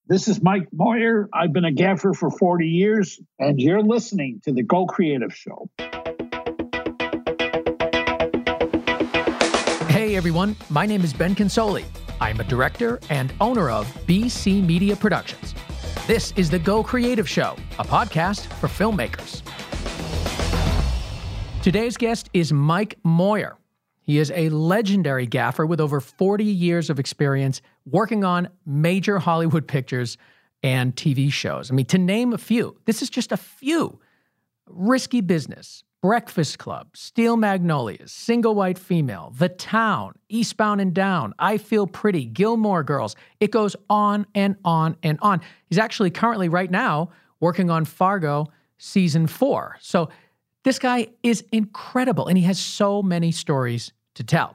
This is Mike Moyer. I've been a gaffer for 40 years, and you're listening to the Go Creative Show. Hey, everyone. My name is Ben Consoli. I'm a director and owner of BC Media Productions. This is the Go Creative Show, a podcast for filmmakers. Today's guest is Mike Moyer. He is a legendary gaffer with over 40 years of experience working on major Hollywood pictures and TV shows. I mean, to name a few, this is just a few. Risky Business, Breakfast Club, Steel Magnolias, Single White Female, The Town, Eastbound and Down, I Feel Pretty, Gilmore Girls. It goes on and on and on. He's actually currently right now working on Fargo Season 4. So this guy is incredible, and he has so many stories to tell.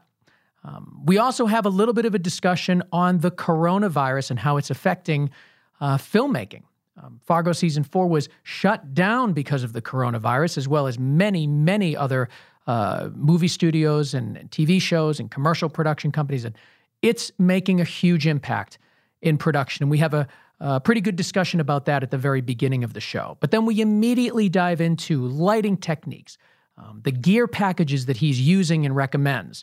We also have a little bit of a discussion on the coronavirus and how it's affecting filmmaking. Fargo Season 4 was shut down because of the coronavirus, as well as many, many other movie studios and TV shows and commercial production companies. And it's making a huge impact in production. And we have a pretty good discussion about that at the very beginning of the show. But then we immediately dive into lighting techniques, the gear packages that he's using and recommends,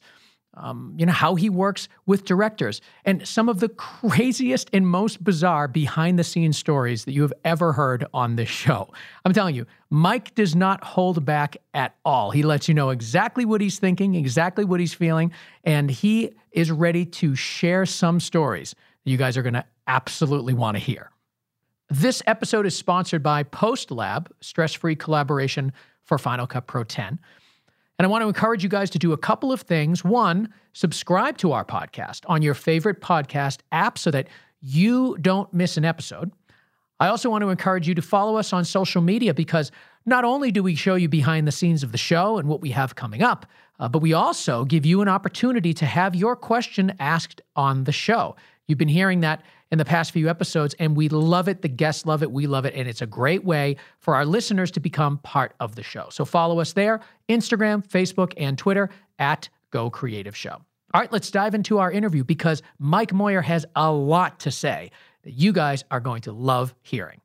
how he works with directors, and some of the craziest and most bizarre behind-the-scenes stories that you have ever heard on this show. I'm telling you, Mike does not hold back at all. He lets you know exactly what he's thinking, exactly what he's feeling, and he is ready to share some stories that you guys are going to absolutely want to hear. This episode is sponsored by PostLab, stress-free collaboration for Final Cut Pro 10. And I want to encourage you guys to do a couple of things. One, subscribe to our podcast on your favorite podcast app so that you don't miss an episode. I also want to encourage you to follow us on social media, because not only do we show you behind the scenes of the show and what we have coming up, but we also give you an opportunity to have your question asked on the show. You've been hearing that in the past few episodes, and we love it. The guests love it. We love it. And it's a great way for our listeners to become part of the show. So follow us there, Instagram, Facebook, and Twitter at Go Creative Show. All right, let's dive into our interview, because Mike Moyer has a lot to say that you guys are going to love hearing.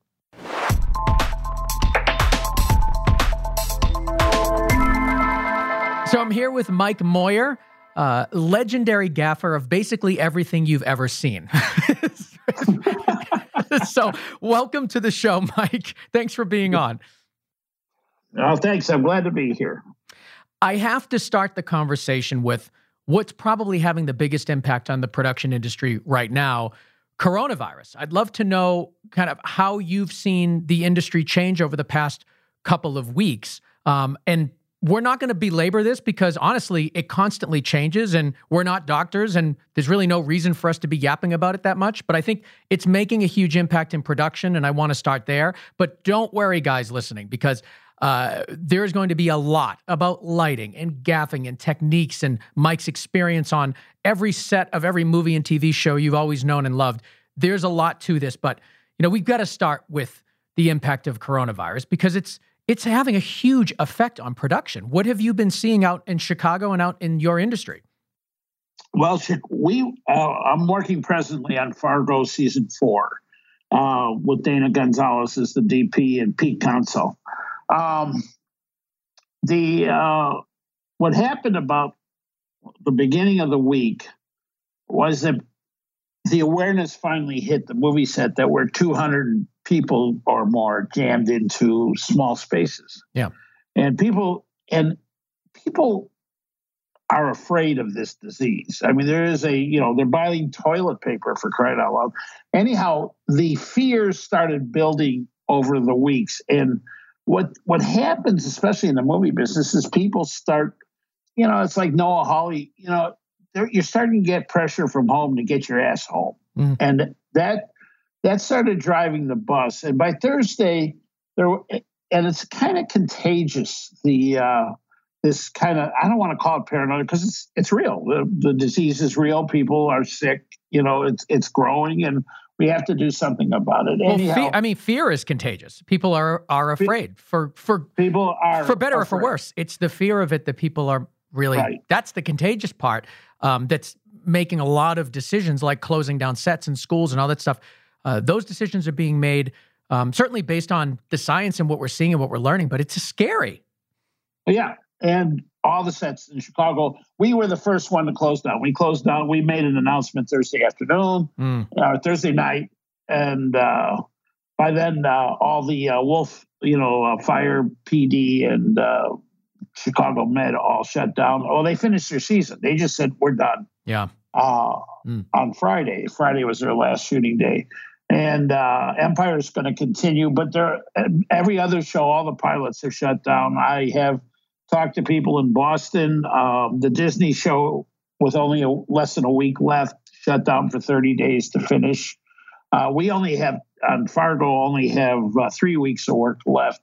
So I'm here with Mike Moyer, legendary gaffer of basically everything you've ever seen. So welcome to the show, Mike. Thanks for being on. Oh, thanks. I'm glad to be here. I have to start the conversation with what's probably having the biggest impact on the production industry right now, coronavirus. I'd love to know kind of how you've seen the industry change over the past couple of weeks. And we're not going to belabor this, because honestly, it constantly changes, and we're not doctors, and there's really no reason for us to be yapping about it that much. But I think it's making a huge impact in production, and I want to start there. But don't worry, guys listening, because there's going to be a lot about lighting and gaffing and techniques and Mike's experience on every set of every movie and TV show you've always known and loved. There's a lot to this, but we've got to start with the impact of coronavirus, because it's having a huge effect on production. What have you been seeing out in Chicago and out in your industry? Well, I'm working presently on Fargo Season 4 with Dana Gonzalez as the DP and Pete Council. What happened about the beginning of the week was that the awareness finally hit the movie set that we're 200 people or more jammed into small spaces. Yeah. And people are afraid of this disease. I mean, there is they're buying toilet paper, for crying out loud. Anyhow, the fears started building over the weeks. And what happens, especially in the movie business, is people start, it's like Noah Hawley, you're starting to get pressure from home to get your ass home. Mm. And that started driving the bus. And by Thursday, and it's kind of contagious, this kind of, I don't want to call it paranoia, because it's real. The disease is real. People are sick. It's growing, and we have to do something about it. Well, fear is contagious. People are afraid. For better or for worse. It's the fear of it that people are really, right. That's the contagious part. That's making a lot of decisions, like closing down sets and schools and all that stuff. Those decisions are being made certainly based on the science and what we're seeing and what we're learning, but it's scary. Yeah, and all the sets in Chicago, we were the first one to close down. We closed down. We made an announcement Thursday afternoon, Thursday night, and by then all the Wolf, Fire PD and Chicago Med all shut down. Oh, they finished their season. They just said, we're done. Yeah. On Friday. Friday was their last shooting day. And Empire is going to continue, but every other show, all the pilots are shut down. I have talked to people in Boston. The Disney show, with only less than a week left, shut down for 30 days to finish. We only have, on Fargo, only have 3 weeks of work left.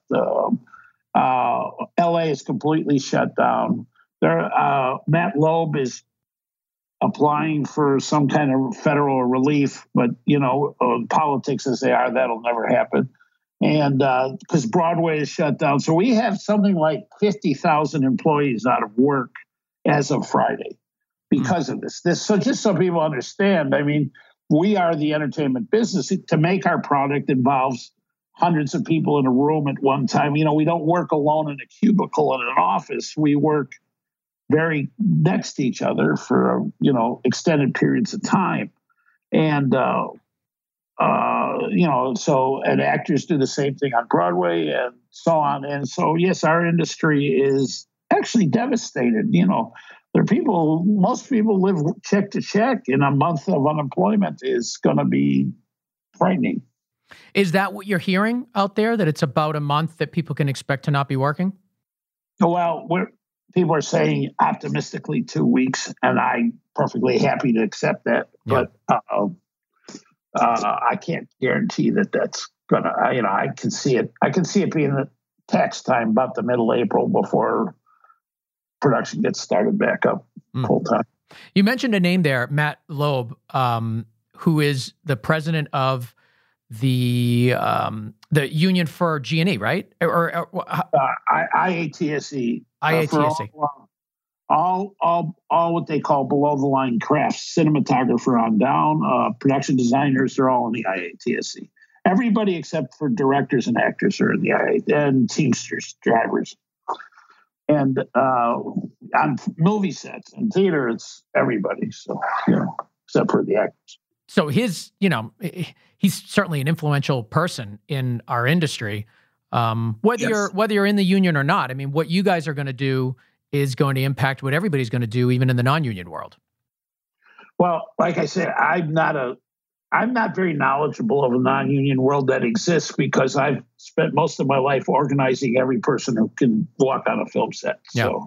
LA is completely shut down. Matt Loeb is applying for some kind of federal relief, but politics as they are, that'll never happen. And because Broadway is shut down, so we have something like 50,000 employees out of work as of Friday because of this. So just so people understand, I mean, we are the entertainment business. To make our product involves hundreds of people in a room at one time. We don't work alone in a cubicle in an office. We work very next to each other for, extended periods of time. And, and actors do the same thing on Broadway and so on. And so, yes, our industry is actually devastated. Most people live check to check, and a month of unemployment is going to be frightening. Is that what you're hearing out there, that it's about a month that people can expect to not be working? Well, people are saying optimistically 2 weeks, and I'm perfectly happy to accept that. Yeah. But I can't guarantee that that's gonna. I can see it. I can see it being the tax time about the middle of April before production gets started back up full time. You mentioned a name there, Matt Loeb, who is the president of the union for G&E, right? Or IATSE. IATSE. All what they call below the line crafts, cinematographer on down, production designers, they're all in the IATSE. Everybody except for directors and actors are in the IATSE, and Teamsters, drivers. And on movie sets and theater, it's everybody. So, except for the actors. So he's certainly an influential person in our industry. Whether you're in the union or not, I mean, what you guys are going to do is going to impact what everybody's going to do, even in the non-union world. Well, like I said, I'm not very knowledgeable of a non-union world that exists because I've spent most of my life organizing every person who can walk on a film set. Yeah. So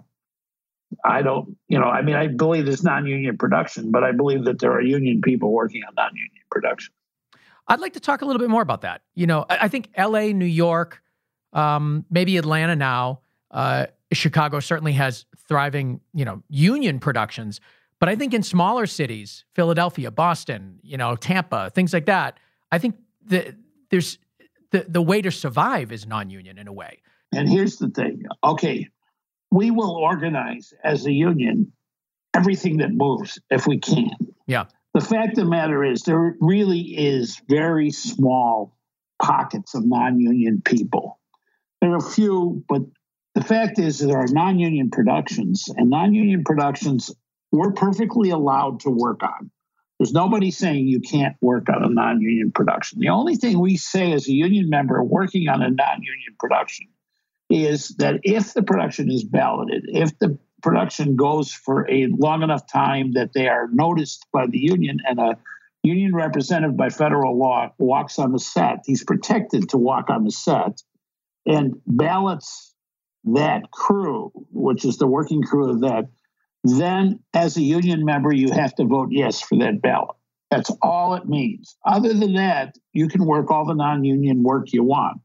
I don't, I believe there's non-union production, but I believe that there are union people working on non-union production. I'd like to talk a little bit more about that. I think LA, New York, maybe Atlanta now, Chicago certainly has thriving, union productions. But I think in smaller cities, Philadelphia, Boston, Tampa, things like that, I think there's the way to survive is non-union in a way. And here's the thing. Okay, we will organize as a union everything that moves if we can. Yeah. The fact of the matter is there really is very small pockets of non-union people. There are a few, but the fact is there are non-union productions, and non-union productions we're perfectly allowed to work on. There's nobody saying you can't work on a non-union production. The only thing we say as a union member working on a non-union production is that if the production is balloted, if the production goes for a long enough time that they are noticed by the union and a union representative by federal law walks on the set, he's protected to walk on the set and ballots that crew, which is the working crew of that, then as a union member, you have to vote yes for that ballot. That's all it means. Other than that, you can work all the non-union work you want,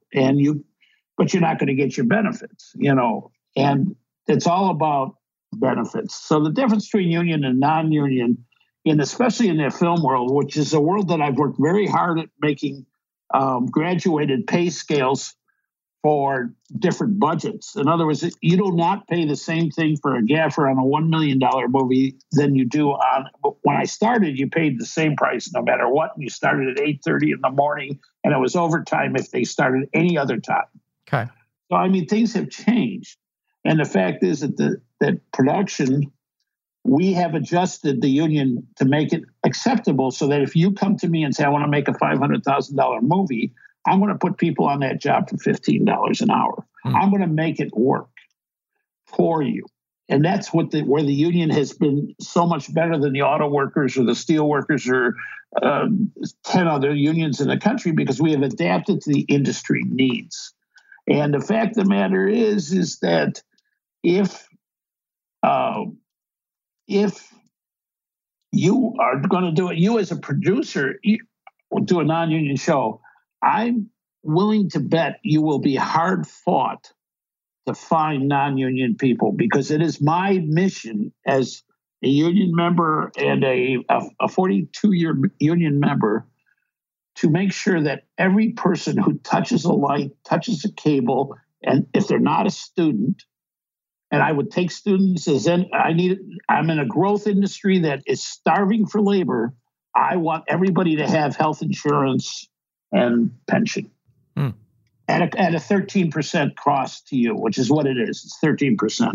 but you're not going to get your benefits, and it's all about benefits. So the difference between union and non-union, especially in the film world, which is a world that I've worked very hard at making graduated pay scales for different budgets. In other words, you do not pay the same thing for a gaffer on a $1 million movie than you do on. When I started, you paid the same price no matter what. You started at 8:30 in the morning, and it was overtime if they started any other time. Okay. So I mean, things have changed, and the fact is that production, we have adjusted the union to make it acceptable, so that if you come to me and say, "I want to make a $500,000 movie," I'm going to put people on that job for $15 an hour. I'm going to make it work for you. And that's where the union has been so much better than the auto workers or the steel workers or 10 other unions in the country, because we have adapted to the industry needs. And the fact of the matter is that if you are going to do it, you as a producer, will do a non-union show, I'm willing to bet you will be hard fought to find non-union people, because it is my mission as a union member and a 42-year union member to make sure that every person who touches a light, touches a cable, and if they're not a student, and I would take students I'm in a growth industry that is starving for labor. I want everybody to have health insurance and pension at a 13% cost to you, which is what it is. It's 13%.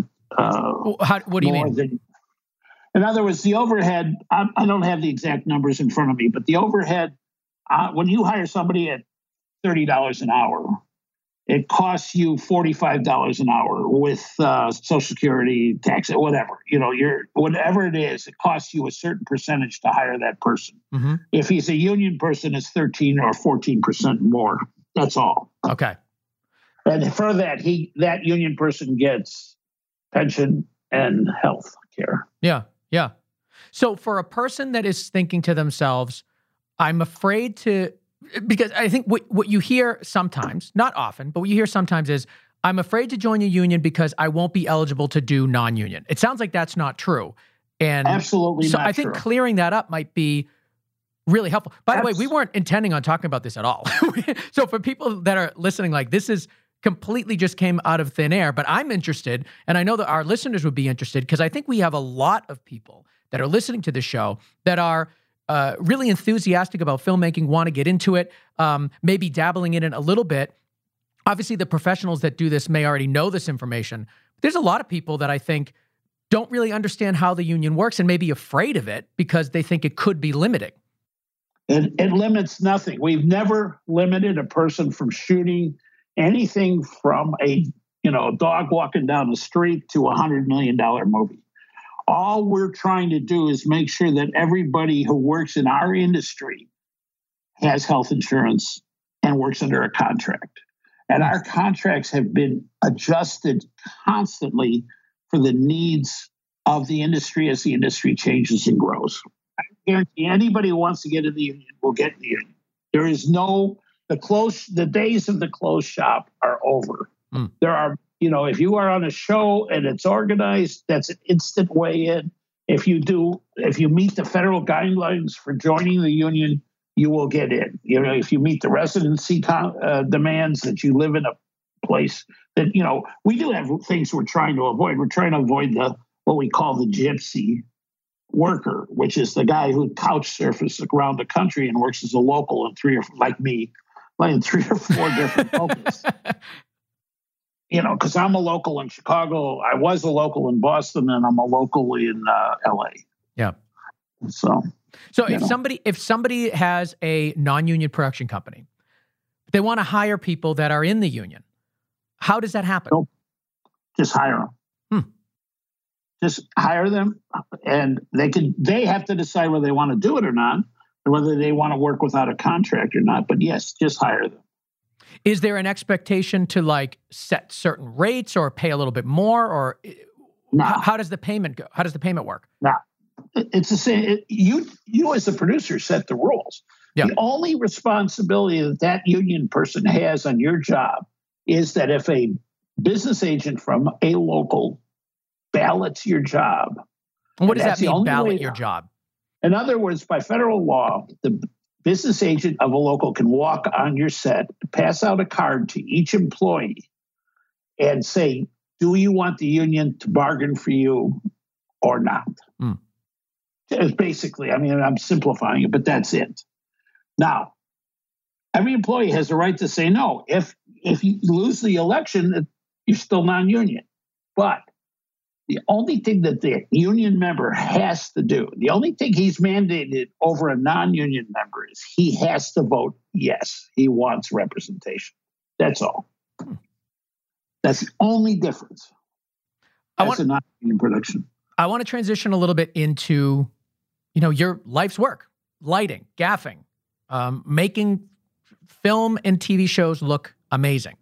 What do you mean? In other words, the overhead, I don't have the exact numbers in front of me, but the overhead, when you hire somebody at $30 an hour, it costs you $45 an hour with Social Security, tax, whatever. Whatever it is, it costs you a certain percentage to hire that person. Mm-hmm. If he's a union person, it's 13 or 14% more. That's all. Okay. And for that union person gets pension and health care. Yeah, yeah. So for a person that is thinking to themselves, I'm afraid to, because I think what you hear sometimes, not often, but what you hear sometimes is, I'm afraid to join a union because I won't be eligible to do non-union. It sounds like that's not true. And absolutely so not I think true. Clearing that up might be really helpful. By the way, we weren't intending on talking about this at all. So for people that are listening, like, this is completely just came out of thin air, but I'm interested, and I know that our listeners would be interested, because I think we have a lot of people that are listening to the show that are really enthusiastic about filmmaking, want to get into it, maybe dabbling in it a little bit. Obviously, the professionals that do this may already know this information. There's a lot of people that I think don't really understand how the union works and may be afraid of it because they think it could be limiting. It limits nothing. We've never limited a person from shooting anything from a dog walking down the street to $100 million movie. All we're trying to do is make sure that everybody who works in our industry has health insurance and works under a contract. And our contracts have been adjusted constantly for the needs of the industry as the industry changes and grows. I guarantee anybody who wants to get in the union will get in the union. There is the days of the closed shop are over. There are, if you are on a show and it's organized, that's an instant way in. If you meet the federal guidelines for joining the union, you will get in. If you meet the residency demands, that you live in a place that, we do have things we're trying to avoid. We're trying to avoid what we call the gypsy worker, which is the guy who couch surfers around the country and works as a local in three or four different locals. Because I'm a local in Chicago, I was a local in Boston, and I'm a local in LA. Yeah. So if somebody has a non-union production company, they want to hire people that are in the union, how does that happen? Nope. Just hire them. Just hire them, and they have to decide whether they want to do it or not, or whether they want to work without a contract or not. But yes, just hire them. Is there an expectation to set certain rates or pay a little bit more, or how does the payment go? How does the payment work? No, it's the same. You as the producer set the rules. Yeah. The only responsibility that union person has on your job is that if a business agent from a local ballots your job. And what does that mean, ballot your job? In other words, by federal law, the business agent of a local can walk on your set, pass out a card to each employee and say, do you want the union to bargain for you or not? It's basically, I mean, I'm simplifying it, but that's it. Now, every employee has the right to say no. If you lose the election, you're still non-union. But the only thing that the union member has to do, the only thing he's mandated over a non-union member is he has to vote yes. He wants representation. That's all. That's the only difference. That's a non-union production. I want to transition a little bit into, your life's work, lighting, gaffing, making film and TV shows look amazing.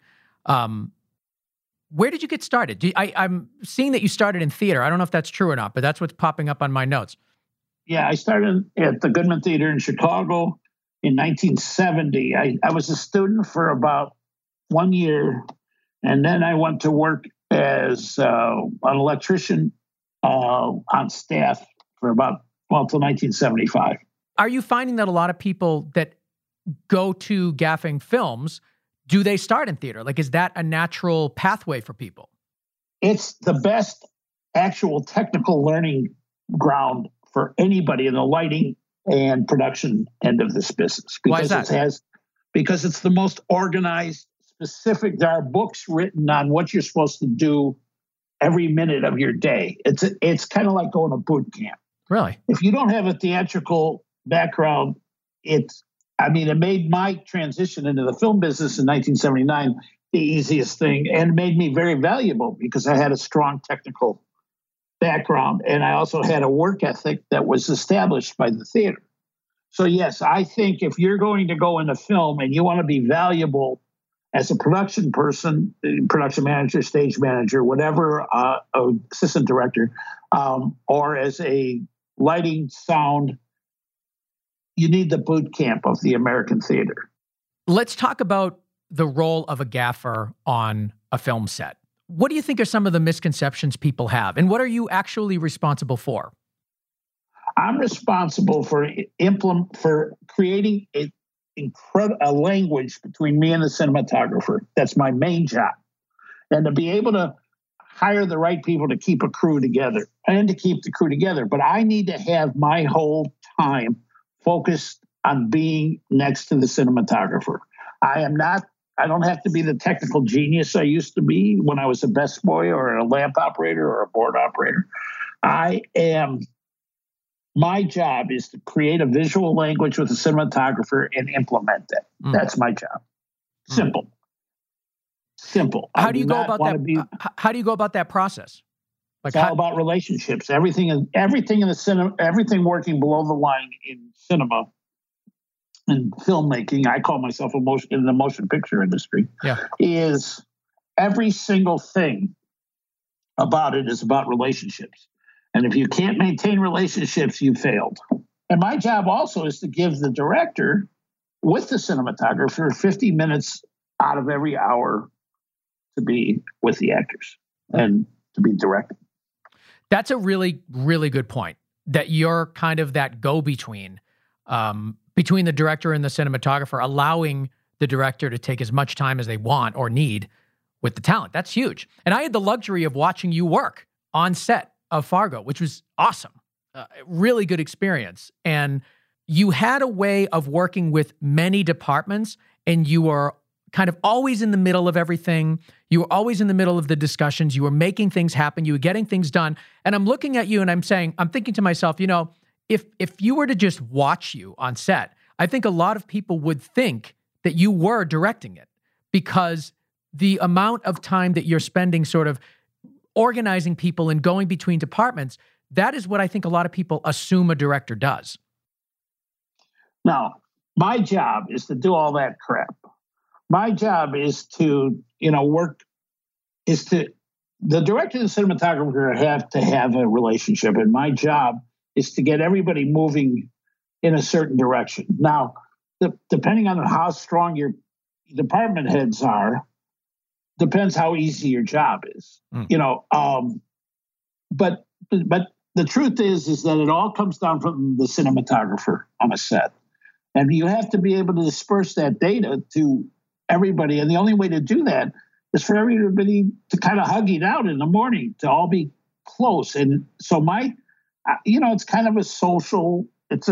Where did you get started? I'm seeing that you started in theater. I don't know if that's true or not, but that's what's popping up on my notes. Yeah, I started at the Goodman Theater in Chicago in 1970. I was a student for about 1 year, and then I went to work as an electrician on staff for till 1975. Are you finding that a lot of people that go to gaffing films, do they start in theater? Like, is that a natural pathway for people? It's the best actual technical learning ground for anybody in the lighting and production end of this business. Why is that? Because it's the most organized, specific. There are books written on what you're supposed to do every minute of your day. It's kind of like going to boot camp. Really? If you don't have a theatrical background, it made my transition into the film business in 1979 the easiest thing, and made me very valuable because I had a strong technical background, and I also had a work ethic that was established by the theater. So yes, I think if you're going to go into film and you want to be valuable as a production person, production manager, stage manager, whatever, assistant director, or as a lighting, sound, you need the boot camp of the American theater. Let's talk about the role of a gaffer on a film set. What do you think are some of the misconceptions people have, and what are you actually responsible for? I'm responsible for creating a language between me and the cinematographer. That's my main job. And to be able to hire the right people to keep a crew together and to keep the crew together. But I need to have my whole time focused on being next to the cinematographer. I don't have to be the technical genius I used to be when I was a best boy or a lamp operator or a board operator. My job is to create a visual language with the cinematographer and implement it. That's my job. Simple. How do you go about that? How do you go about that process? It's all about relationships. Everything in the cinema, everything working below the line in cinema and filmmaking. I call myself in the motion picture industry. Yeah. Is every single thing about it is about relationships. And if you can't maintain relationships, you failed. And my job also is to give the director with the cinematographer 50 minutes out of every hour to be with the actors and to be directed. That's a really, really good point, that you're kind of that go-between between the director and the cinematographer, allowing the director to take as much time as they want or need with the talent. That's huge. And I had the luxury of watching you work on set of Fargo, which was awesome. Really good experience. And you had a way of working with many departments, and you were kind of always in the middle of everything. You were always in the middle of the discussions. You were making things happen. You were getting things done. And I'm looking at you and I'm thinking to myself, if you were to just watch you on set, I think a lot of people would think that you were directing it, because the amount of time that you're spending sort of organizing people and going between departments, that is what I think a lot of people assume a director does. Now, my job is to do all that crap. My job is to, the director and the cinematographer have to have a relationship. And my job is to get everybody moving in a certain direction. Now, depending on how strong your department heads are, depends how easy your job is. But the truth is that it all comes down from the cinematographer on a set. And you have to be able to disperse that data to everybody. And the only way to do that is for everybody to kind of hug it out in the morning, to all be close. And so it's kind of a social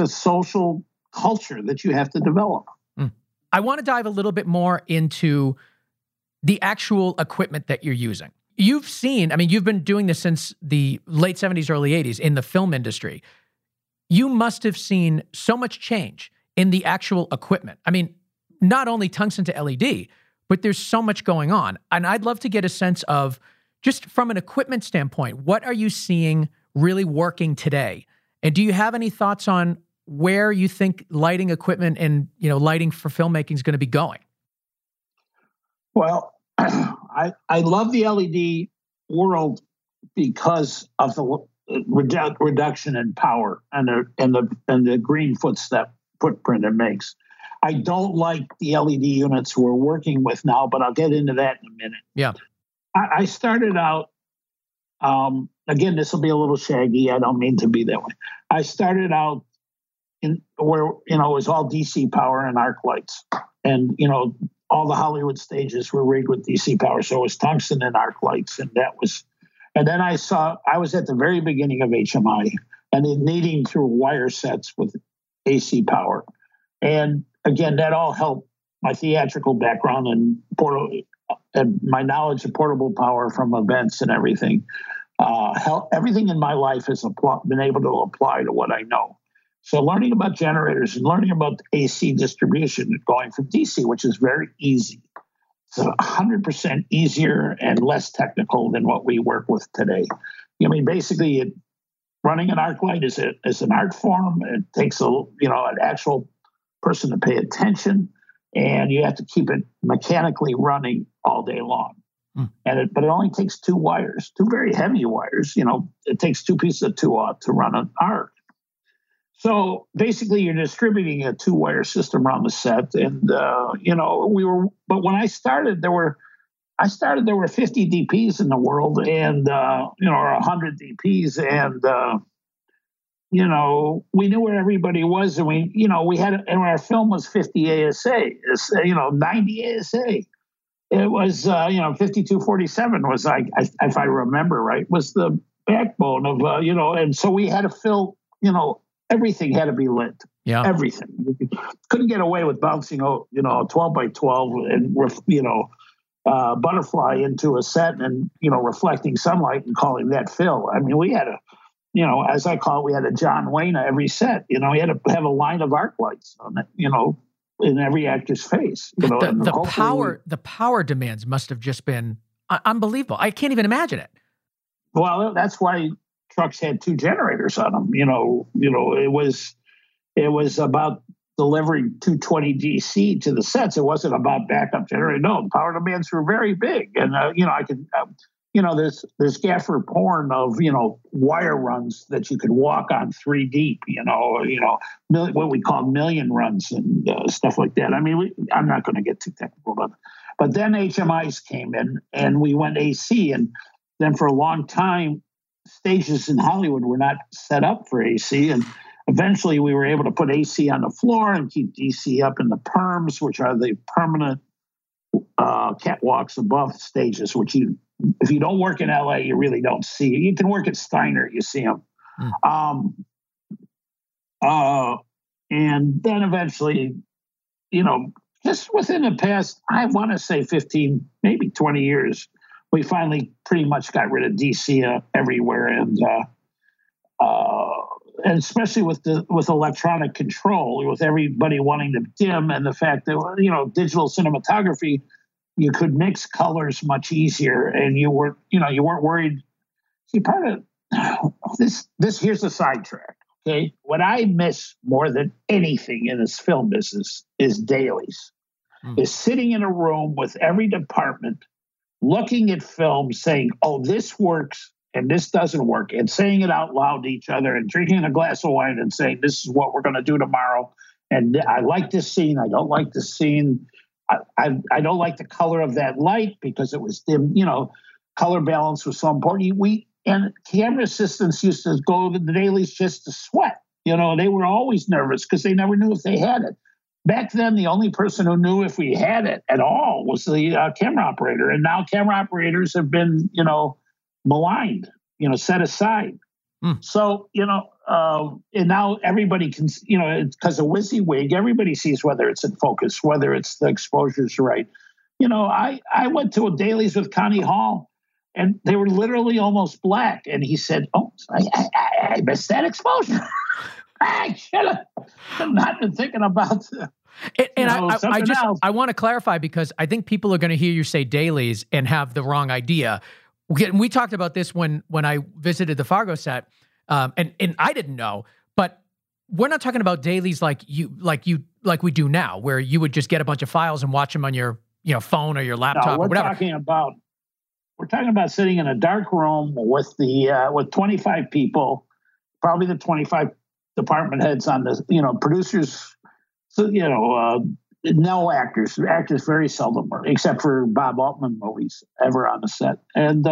culture that you have to develop. I want to dive a little bit more into the actual equipment that you're using. You've been doing this since the late 70s, early 80s in the film industry. You must have seen so much change in the actual equipment. I mean, not only tungsten to LED, but there's so much going on. And I'd love to get a sense of, just from an equipment standpoint, what are you seeing really working today? And do you have any thoughts on where you think lighting equipment and, lighting for filmmaking is going to be going? Well, I love the LED world because of the reduction in power and the green footprint it makes. I don't like the LED units we're working with now, but I'll get into that in a minute. Yeah. I started out, again, this will be a little shaggy. I don't mean to be that way. I started out where, it was all DC power and arc lights. And, all the Hollywood stages were rigged with DC power. So it was tungsten and arc lights. And then I was at the very beginning of HMI and then needing through wire sets with AC power. And again, that all helped my theatrical background and my knowledge of portable power from events and everything. Everything in my life has been able to apply to what I know. So learning about generators and learning about AC distribution, going from DC, which is very easy. It's 100% easier and less technical than what we work with today. Basically, running an arc light is an art form. It takes an actual person to pay attention, and you have to keep it mechanically running all day long. But it only takes two wires, two very heavy wires. It takes two pieces of 2-aught to run an arc. So basically, you're distributing a 2-wire system around the set, and But when I started, there were 50 DPs in the world, and or 100 DPs, and we knew where everybody was, and we had, and our film was 50 ASA, 90 ASA. It was 5247 was, like, if I remember right, was the backbone of and so we had to fill everything had to be lit. Yeah. Everything. You couldn't get away with bouncing, 12 by 12 and, butterfly into a set and, reflecting sunlight and calling that fill. I mean, we had as I call it, we had a John Wayne every set. We had to have a line of arc lights on it, in every actor's face. The power demands must have just been unbelievable. I can't even imagine it. Well, that's why trucks had 2 generators on them. It was about delivering 220 DC to the sets. It wasn't about backup generator. No, the power demands were very big, and I could. There's gaffer porn of wire runs that you could walk on 3 deep. What we call million runs and stuff like that. I mean, I'm not going to get too technical about it. But then HMIs came in, and we went AC, and then for a long time, stages in Hollywood were not set up for AC, and eventually we were able to put AC on the floor and keep DC up in the perms, which are the permanent catwalks above stages, which if you don't work in LA, you really don't see. You can work at Steiner, you see them. And then eventually, just within the past, I want to say 15, maybe 20 years, we finally pretty much got rid of DC everywhere, and especially with electronic control, with everybody wanting to dim, and the fact that digital cinematography, you could mix colors much easier, and you weren't worried. See, part of this here's a sidetrack. Okay, what I miss more than anything in this film business is dailies. Is sitting in a room with every department, looking at film, saying, "Oh, this works and this doesn't work," and saying it out loud to each other, and drinking a glass of wine and saying, "This is what we're going to do tomorrow." And I like this scene. I don't like this scene. I don't like the color of that light because it was dim. Color balance was so important. And camera assistants used to go to the dailies just to sweat. They were always nervous because they never knew if they had it. back then, the only person who knew if we had it at all was the camera operator. And now camera operators have been, maligned, set aside. So, and now everybody can, because of WYSIWYG, everybody sees whether it's in focus, whether it's the exposure's right. I went to a dailies with Connie Hall, and they were literally almost black. And he said, "Oh, I missed that exposure. I should have not been thinking about." I want to clarify, because I think people are going to hear you say dailies and have the wrong idea. We talked about this when I visited the Fargo set, and I didn't know, but we're not talking about dailies like we do now, where you would just get a bunch of files and watch them on your phone or your laptop or whatever. We're talking about sitting in a dark room with 25 people, probably the 25 department heads on the producers. So no actors very seldom, except for Bob Altman movies, ever on the set. And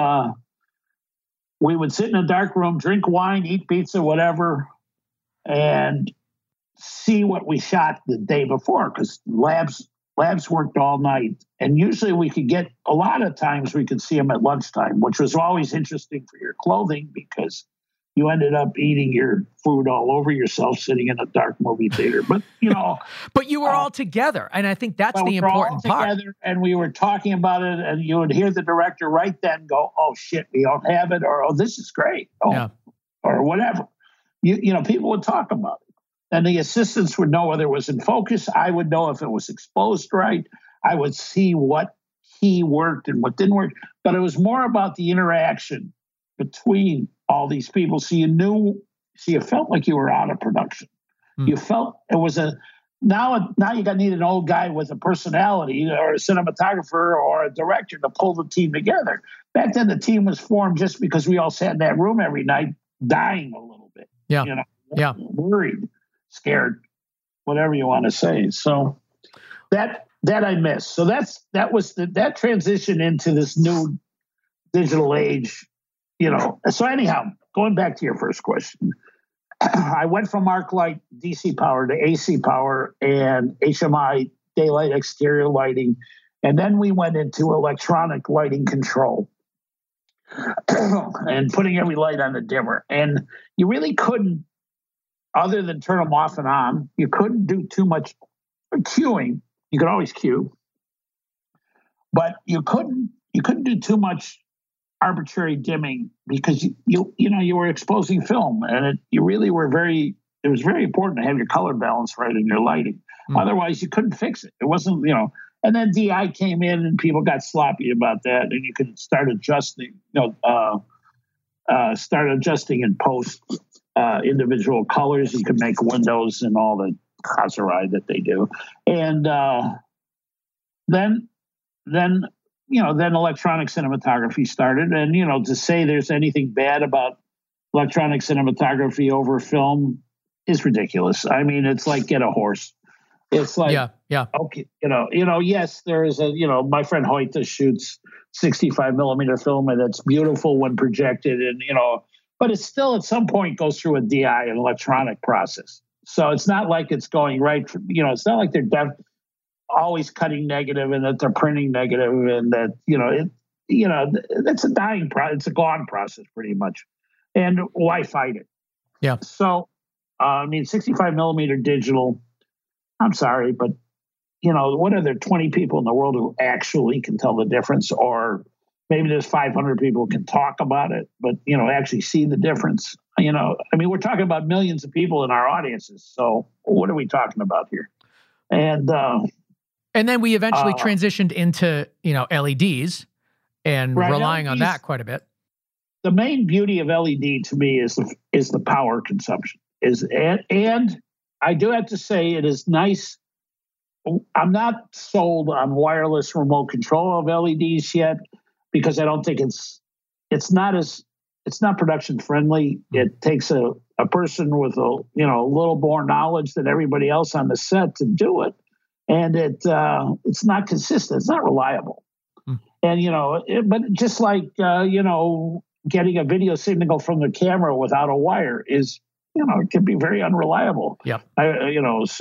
we would sit in a dark room, drink wine, eat pizza, whatever, and see what we shot the day before, because labs worked all night. And usually a lot of times we could see them at lunchtime, which was always interesting for your clothing, because you ended up eating your food all over yourself sitting in a dark movie theater. But, but you were all together. And I think that's the important part. And we were talking about it, and you would hear the director right then go, "Oh shit, we don't have it," or "Oh, this is great." Or whatever. People would talk about it. And the assistants would know whether it was in focus. I would know if it was exposed right. I would see what key worked and what didn't work. But it was more about the interaction between all these people. So you felt like you were out of production. You felt it was now you need an old guy with a personality, or a cinematographer or a director to pull the team together. Back then, the team was formed just because we all sat in that room every night, dying a little bit. Worried, scared, whatever you want to say. So that I miss. So that transition into this new digital age. So anyhow, going back to your first question, I went from ArcLight DC power to AC power and HMI daylight exterior lighting. And then we went into electronic lighting control and putting every light on the dimmer. And you really couldn't, other than turn them off and on, you couldn't do too much cueing. You could always cue, but you couldn't do too much arbitrary dimming, because you were exposing film, and it was very important to have your color balance right in your lighting. Otherwise you couldn't fix it. It wasn't, and then DI came in and people got sloppy about that, and you could start adjusting, in post individual colors. You could make windows and all the Kaserai that they do. And then electronic cinematography started. And, to say there's anything bad about electronic cinematography over film is ridiculous. I mean, it's like get a horse. It's like, okay, yes, there is my friend Hoyta shoots 65 millimeter film, and it's beautiful when projected, and, but it's still at some point goes through a DI, an electronic process. So it's not like it's going right. It's not like they're always cutting negative and that they're printing negative, and that, it's a dying process. It's a gone process pretty much. And why fight it? Yeah. So, 65 millimeter digital, I'm sorry, but, what are there 20 people in the world who actually can tell the difference? Or maybe there's 500 people who can talk about it, but, actually see the difference. We're talking about millions of people in our audiences. So what are we talking about here? And then we eventually transitioned into, LEDs and relying on that quite a bit. The main beauty of LED to me is the power consumption. And I do have to say it is nice. I'm not sold on wireless remote control of LEDs yet, because I don't think it's not production friendly. It takes a person with a little more knowledge than everybody else on the set to do it. And it's not consistent. It's not reliable. And, but just like, getting a video signal from the camera without a wire is, it can be very unreliable. Yep. So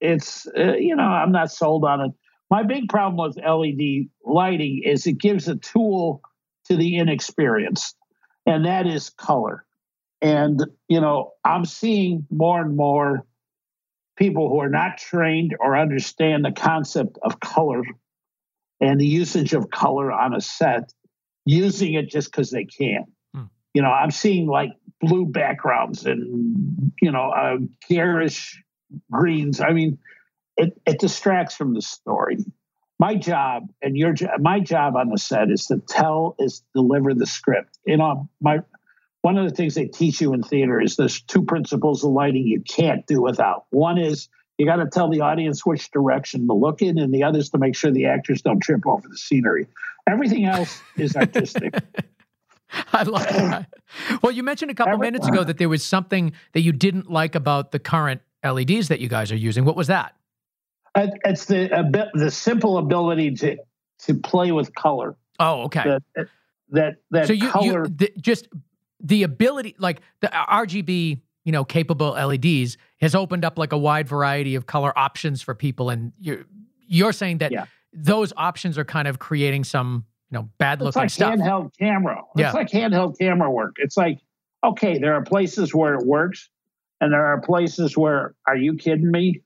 it's, I'm not sold on it. My big problem with LED lighting is it gives a tool to the inexperienced, and that is color. And, I'm seeing more and more people who are not trained or understand the concept of color and the usage of color on a set, using it just because they can. I'm seeing like blue backgrounds and, garish greens. I mean, it distracts from the story. My job and my job on the set is to deliver the script. One of the things they teach you in theater is there's two principles of lighting you can't do without. One is you got to tell the audience which direction to look in, and the other is to make sure the actors don't trip over the scenery. Everything else is artistic. I love that. Well, you mentioned a couple minutes ago that there was something that you didn't like about the current LEDs that you guys are using. What was that? It's the simple ability to play with color. Oh, okay. That so color. Just the ability, like the RGB, capable LEDs has opened up like a wide variety of color options for people, and you're saying that those options are kind of creating some bad looking stuff. It's like handheld camera. It's like handheld camera work. It's like, okay, there are places where it works, and there are places where, are you kidding me?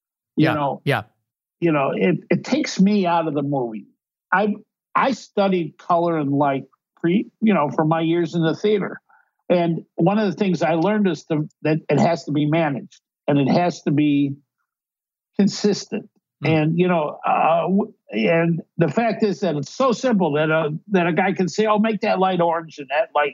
It takes me out of the movie. I studied color and light for my years in the theater. And one of the things I learned is that it has to be managed and it has to be consistent. And, and the fact is that it's so simple that a guy can say, oh, make that light orange and that light,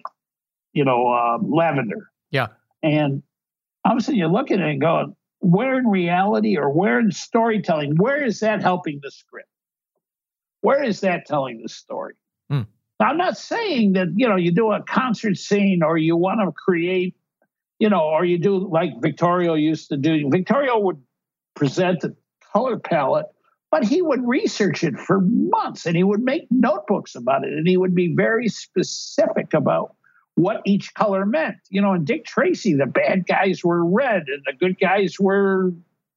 lavender. Yeah. And obviously you're looking at it and going, where in reality or where in storytelling, where is that helping the script? Where is that telling the story? Now, I'm not saying that, you do a concert scene or you want to create, or you do like Vittorio used to do. Vittorio would present a color palette, but he would research it for months and he would make notebooks about it. And he would be very specific about what each color meant. In Dick Tracy, the bad guys were red and the good guys were,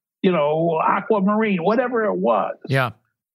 aquamarine, whatever it was. Yeah.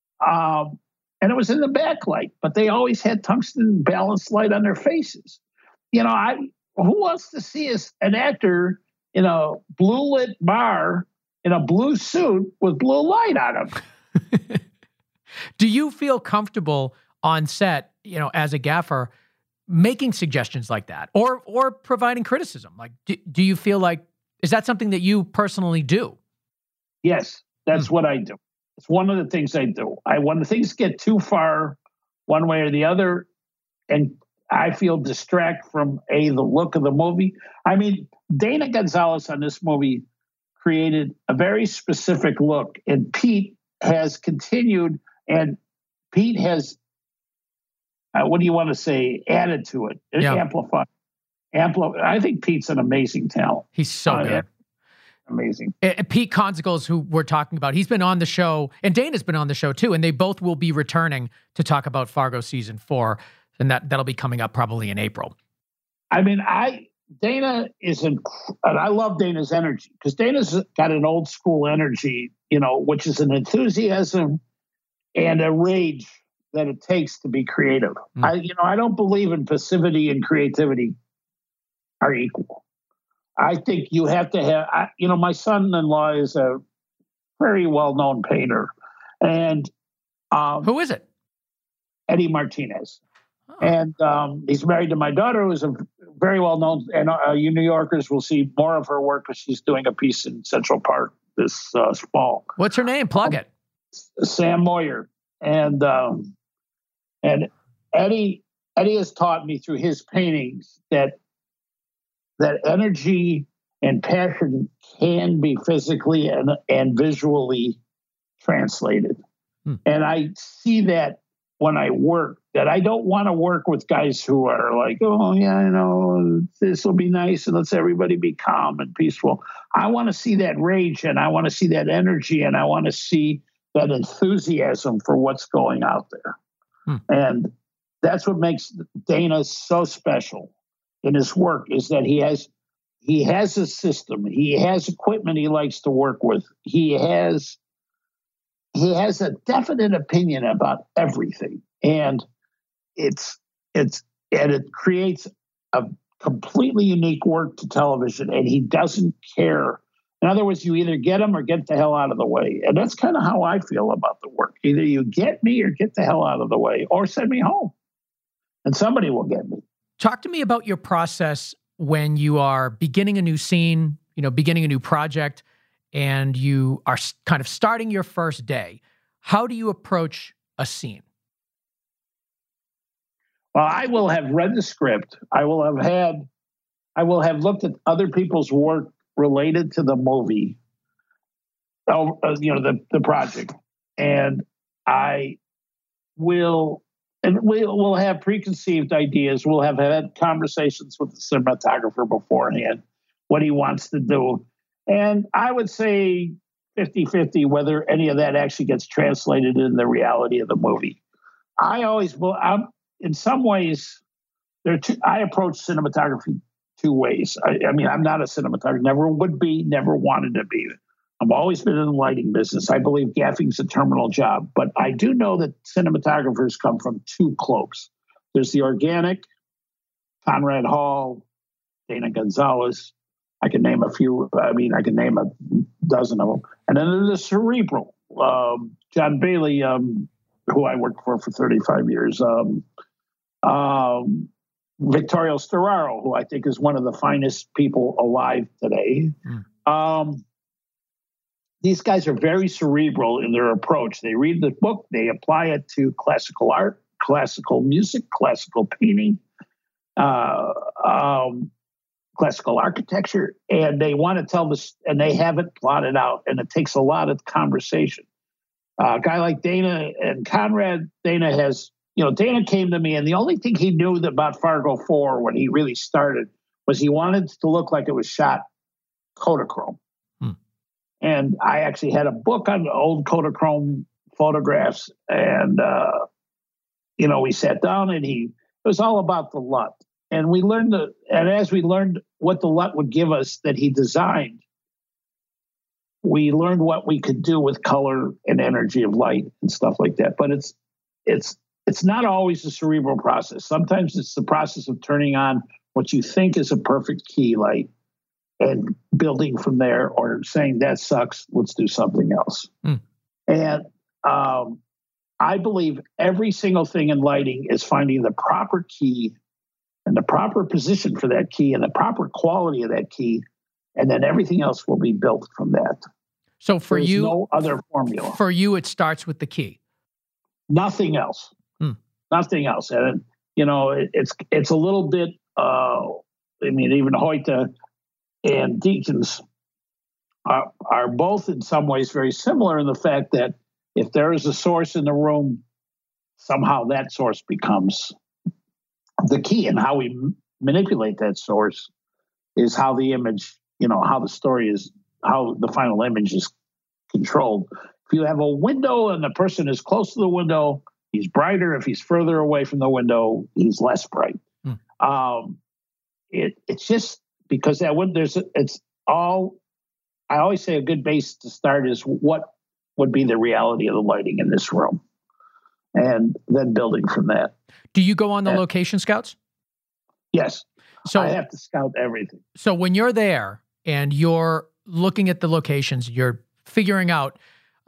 And it was in the backlight, but they always had tungsten balanced light on their faces. Who wants to see an actor in a blue lit bar in a blue suit with blue light on him? Do you feel comfortable on set, as a gaffer, making suggestions like that or providing criticism? Like, do you feel like, is that something that you personally do? Yes, that's what I do. It's one of the things I do. When things get too far one way or the other, and I feel distract from the look of the movie. I mean, Dana Gonzalez on this movie created a very specific look, and Pete has continued, and Pete has, what do you want to say, added to it, amplified. I think Pete's an amazing talent. He's so good. Amazing. Pete Consicles, who we're talking about, he's been on the show, and Dana's been on the show too, and they both will be returning to talk about Fargo season 4, and that'll be coming up probably in April. I mean, Dana and I love Dana's energy, because Dana's got an old school energy, which is an enthusiasm and a rage that it takes to be creative. I don't believe in passivity and creativity are equal. I think you have to have, my son-in-law is a very well-known painter. And who is it? Eddie Martinez. Oh. And he's married to my daughter, who's a very well-known, and you New Yorkers will see more of her work because she's doing a piece in Central Park this fall. What's her name? Plug it. Sam Moyer. And Eddie has taught me through his paintings that energy and passion can be physically and visually translated. And I see that when I work, that I don't want to work with guys who are like, oh, yeah, this will be nice and let's everybody be calm and peaceful. I want to see that rage, and I want to see that energy, and I want to see that enthusiasm for what's going out there. And that's what makes Dana so special in his work, is that He has a system. He has equipment he likes to work with. He has a definite opinion about everything, and it creates a completely unique work to television. And he doesn't care. In other words, you either get him or get the hell out of the way, and that's kind of how I feel about the work. Either you get me or get the hell out of the way, or send me home, and somebody will get me. Talk to me about your process when you are beginning a new scene, beginning a new project, and you are kind of starting your first day. How do you approach a scene? Well, I will have read the script. I will have looked at other people's work related to the movie, the project, and we'll have preconceived ideas. We'll have had conversations with the cinematographer beforehand, what he wants to do. And I would say 50-50 whether any of that actually gets translated in the reality of the movie. In some ways, I approach cinematography two ways. I mean, I'm not a cinematographer, never would be, never wanted to be. I've always been in the lighting business. I believe gaffing's a terminal job, but I do know that cinematographers come from two cloaks. There's the organic, Conrad Hall, Dana Gonzalez. I can name a few. I mean, I can name a dozen of them. And then there's the cerebral, John Bailey, who I worked for 35 years. Vittorio Storaro, who I think is one of the finest people alive today. These guys are very cerebral in their approach. They read the book, they apply it to classical art, classical music, classical painting, classical architecture, and they want to tell this, and they have it plotted out, and it takes a lot of conversation. A guy like Dana and Conrad, Dana came to me, and the only thing he knew about Fargo 4 when he really started was he wanted it to look like it was shot Kodachrome. And I actually had a book on the old Kodachrome photographs, and we sat down, and it was all about the LUT. And we learned and as we learned what the LUT would give us that he designed, we learned what we could do with color and energy of light and stuff like that. But it's not always a cerebral process. Sometimes it's the process of turning on what you think is a perfect key light and building from there, or saying that sucks, let's do something else. And I believe every single thing in lighting is finding the proper key and the proper position for that key and the proper quality of that key, and then everything else will be built from that. So for There's you, no other formula. For you, it starts with the key. Nothing else. Nothing else. And it's a little bit. Even Hoyte and Deakins are both in some ways very similar in the fact that if there is a source in the room, somehow that source becomes the key, and how we manipulate that source is how the image, how the story is, how the final image is controlled. If you have a window and the person is close to the window, he's brighter. If he's further away from the window, he's less bright. It's just because I always say a good base to start is what would be the reality of the lighting in this room, and then building from that. Do you go on the location scouts? Yes. So I have to scout everything. So when you're there and you're looking at the locations, you're figuring out,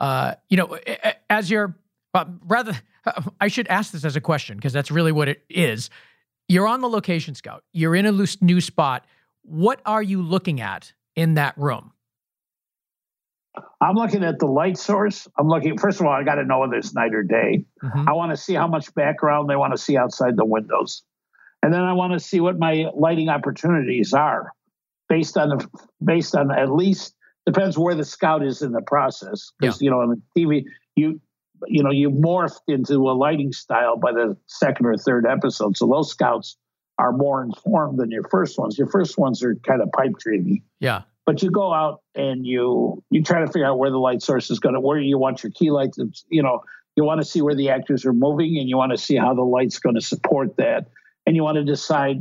as you're, I should ask this as a question because that's really what it is. You're on the location scout. You're in a new spot. What are you looking at in that room? I'm looking at the light source. First of all, I got to know whether it's night or day. I want to see how much background they want to see outside the windows. And then I want to see what my lighting opportunities are based on at least, depends where the scout is in the process. Because, in the TV, you morphed into a lighting style by the second or third episode. So those scouts are more informed than your first ones. Your first ones are kind of pipe dreamy. Yeah. But you go out and you try to figure out where the light source is where you want your key lights. You want to see where the actors are moving, and you want to see how the light's going to support that. And you want to decide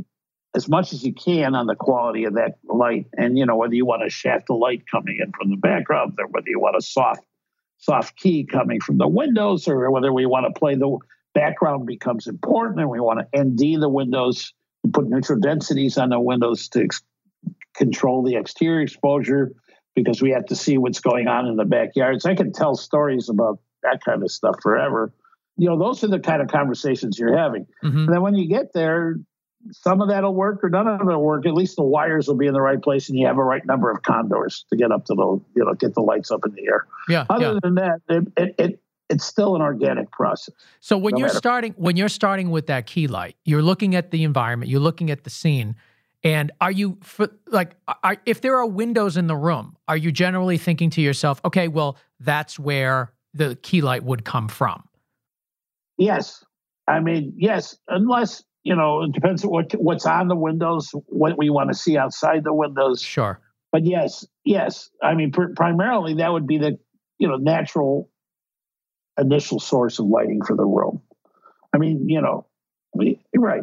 as much as you can on the quality of that light. And, whether you want a shaft of light coming in from the background, or whether you want a soft key coming from the windows, or whether we want to play the background becomes important and we want to ND the windows and put neutral densities on the windows to control the exterior exposure, because we have to see what's going on in the backyards. I can tell stories about that kind of stuff forever. Those are the kind of conversations you're having. Mm-hmm. And then when you get there, some of that'll work or none of it'll work. At least the wires will be in the right place and you have a right number of condors to get up to the, get the lights up in the air. Yeah. Other than that, it's still an organic process. So when you're starting with that key light, you're looking at the environment, you're looking at the scene. And if there are windows in the room, are you generally thinking to yourself, okay, well, that's where the key light would come from? Yes. Yes, unless, it depends on what's on the windows, what we want to see outside the windows. Sure. But yes. Primarily that would be the, natural initial source of lighting for the room. You're right.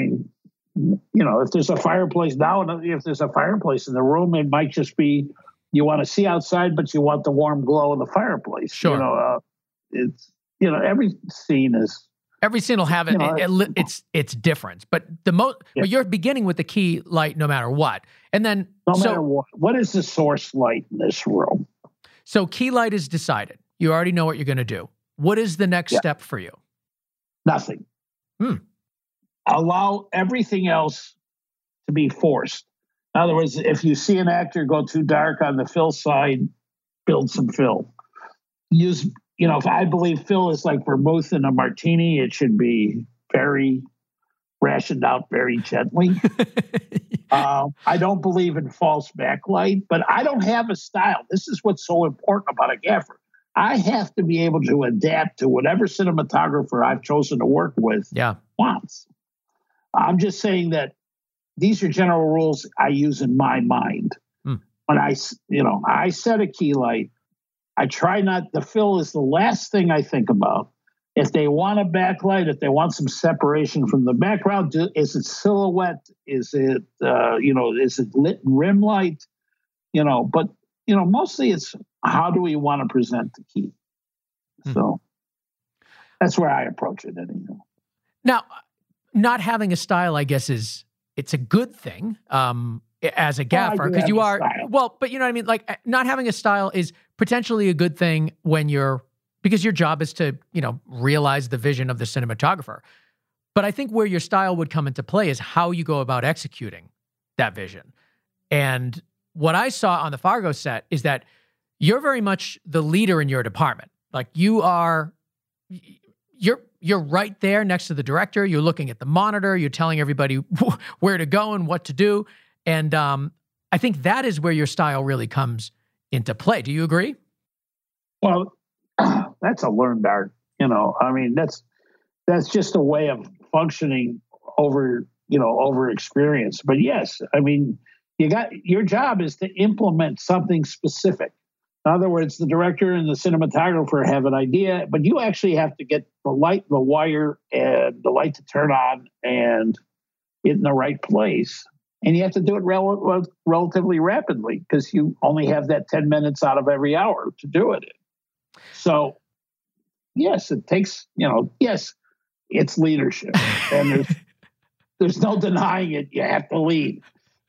If there's a fireplace now, and if there's a fireplace in the room, it might just be you want to see outside, but you want the warm glow of the fireplace. Sure. Every scene will have it's different, but but you're beginning with the key light no matter what, and then no matter what is the source light in this room? So key light is decided. You already know what you're going to do. What is the next step for you? Nothing. Allow everything else to be forced. In other words, if you see an actor go too dark on the fill side, build some fill. Use, if I believe fill is like vermouth in a martini, it should be very rationed out very gently. I don't believe in false backlight, but I don't have a style. This is what's so important about a gaffer. I have to be able to adapt to whatever cinematographer I've chosen to work with wants. I'm just saying that these are general rules I use in my mind. When I set a key light, I try not, the fill is the last thing I think about. If they want a backlight, if they want some separation from the background, is it silhouette? Is it, is it lit rim light? But, mostly it's how do we want to present the key? So that's where I approach it anyhow. Now, not having a style, I guess, it's a good thing as a gaffer, because you are, but you know what I mean? Like, not having a style is potentially a good thing because your job is to, realize the vision of the cinematographer. But I think where your style would come into play is how you go about executing that vision. And what I saw on the Fargo set is that you're very much the leader in your department. Like, you're right there next to the director. You're looking at the monitor. You're telling everybody where to go and what to do. And I think that is where your style really comes into play. Do you agree? Well, that's a learned art. That's just a way of functioning over experience. But yes, your job is to implement something specific. In other words, the director and the cinematographer have an idea, but you actually have to get the light, the wire, and the light to turn on and in the right place. And you have to do it relatively rapidly because you only have that 10 minutes out of every hour to do it. So, yes, it takes, it's leadership. And there's no denying it. You have to lead.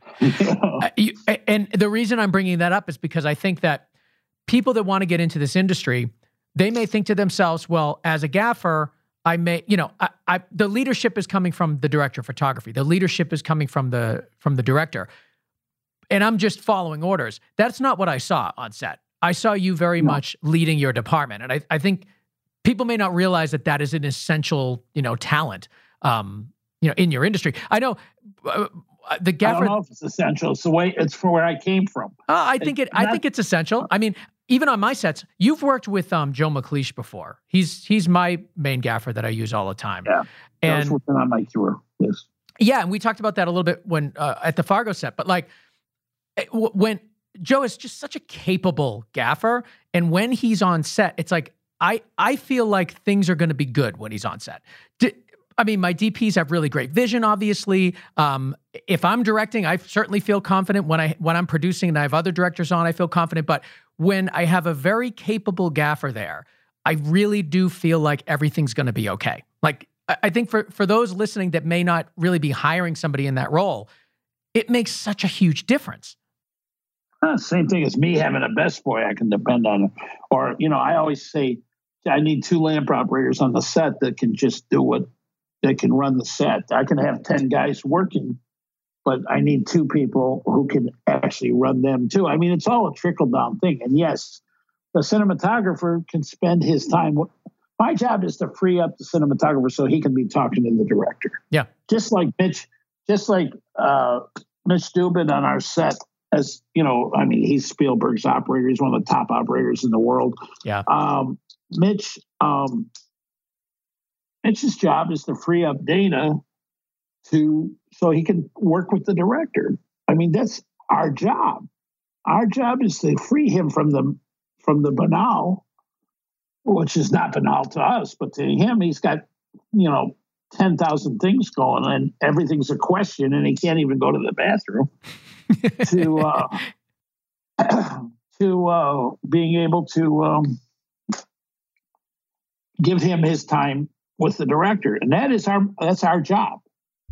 And the reason I'm bringing that up is because I think that people that want to get into this industry, they may think to themselves, well, as a gaffer, I may, the leadership is coming from the director of photography. The leadership is coming from the director. And I'm just following orders. That's not what I saw on set. I saw you very much leading your department. And I think people may not realize that is an essential, talent, in your industry. I know the gaffer. I don't know if it's essential. It's the way it's from where I came from. I think it's essential. I mean, even on my sets, you've worked with Joe McLeish before. He's my main gaffer that I use all the time. Yeah, and I was working on my tour. Yes. Yeah, and we talked about that a little bit when at the Fargo set. But when Joe is just such a capable gaffer, and when he's on set, it's like I feel like things are going to be good when he's on set. I mean, my DPs have really great vision, obviously. If I'm directing, I certainly feel confident. When I'm producing and I have other directors on, I feel confident. But when I have a very capable gaffer there, I really do feel like everything's going to be okay. Like, I think for those listening that may not really be hiring somebody in that role, it makes such a huge difference. Same thing as me having a best boy I can depend on. Or, I always say I need 2 lamp operators on the set that can just that can run the set. I can have 10 guys working, but I need 2 people who can actually run them too. I mean, it's all a trickle-down thing. And yes, the cinematographer can spend his time. My job is to free up the cinematographer so he can be talking to the director. Yeah. Just like Mitch Dubin on our set, as I mean, he's Spielberg's operator. He's one of the top operators in the world. Yeah. Mitch's job is to free up Dana so he can work with the director. I mean, that's our job. Our job is to free him from the banal, which is not banal to us, but to him, he's got 10,000 things going, and everything's a question, and he can't even go to the bathroom. to being able to give him his time with the director, and that's our job.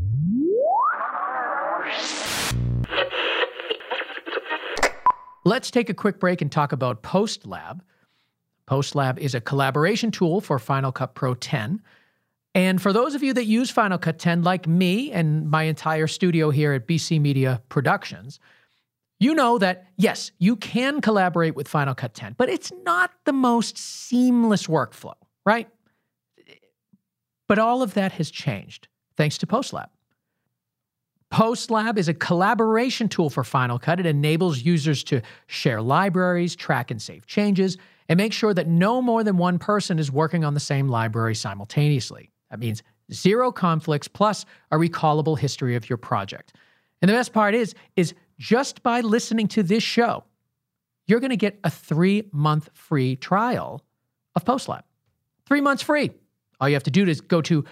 Let's take a quick break and talk about PostLab. PostLab is a collaboration tool for Final Cut Pro 10. And for those of you that use Final Cut 10, like me and my entire studio here at BC Media Productions, you know that, yes, you can collaborate with Final Cut 10, but it's not the most seamless workflow, right? But all of that has changed thanks to PostLab. PostLab is a collaboration tool for Final Cut. It enables users to share libraries, track and save changes, and make sure that no more than one person is working on the same library simultaneously. That means 0 conflicts plus a recallable history of your project. And the best part is just by listening to this show, you're going to get a 3-month free trial of PostLab. 3 months free. All you have to do is go to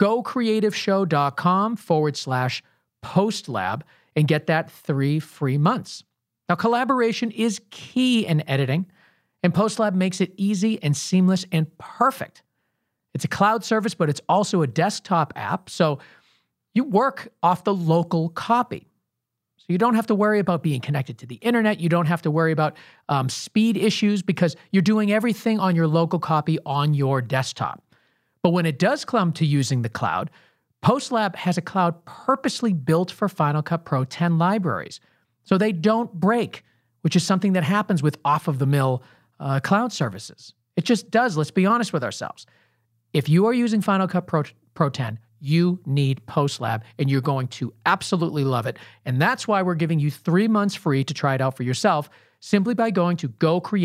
gocreativeshow.com/PostLab and get that 3 free months. Now, collaboration is key in editing, and PostLab makes it easy and seamless and perfect. It's a cloud service, but it's also a desktop app, so you work off the local copy. So you don't have to worry about being connected to the internet. You don't have to worry about speed issues because you're doing everything on your local copy on your desktop. But when it does come to using the cloud, PostLab has a cloud purposely built for Final Cut Pro 10 libraries, so they don't break, which is something that happens with off-of-the-mill cloud services. It just does. Let's be honest with ourselves. If you are using Final Cut Pro 10, you need PostLab, and you're going to absolutely love it. And that's why we're giving you 3 months free to try it out for yourself, simply by going to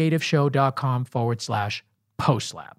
gocreativeshow.com/PostLab.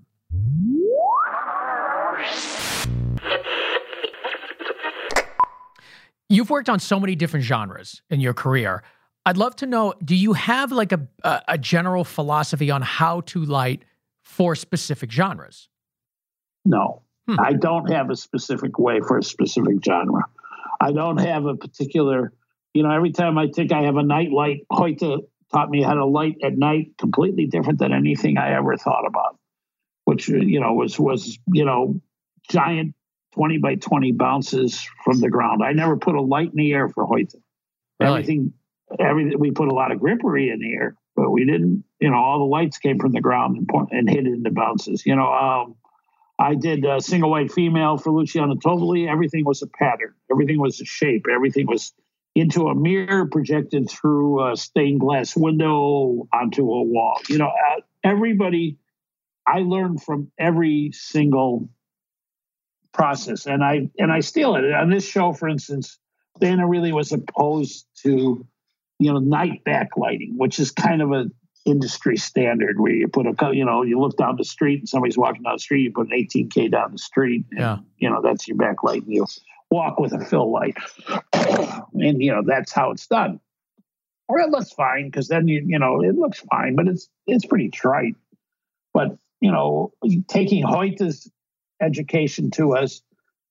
You've worked on so many different genres in your career. I'd love to know, do you have like a general philosophy on how to light for specific genres? No, I don't have a specific way for a specific genre. I don't have a particular, every time I think I have a night light, Hoyte taught me how to light at night, completely different than anything I ever thought about, which, was giant 20 by 20 bounces from the ground. I never put a light in the air for Hoyte. Really? Everything, we put a lot of grippery in the air, but we didn't, all the lights came from the ground and hit into bounces. I did a Single White Female for Luciano Tovoli. Everything was a pattern. Everything was a shape. Everything was into a mirror projected through a stained glass window onto a wall. Everybody, I learned from every single process, and I steal it. On this show, for instance, Dana really was opposed to, night backlighting, which is kind of a industry standard where you put you look down the street and somebody's walking down the street, you put an 18K down the street, and, that's your backlight, and you walk with a fill light, and that's how it's done. Well, that's fine, because then it looks fine, but it's pretty trite. But taking Hoyte's education to us,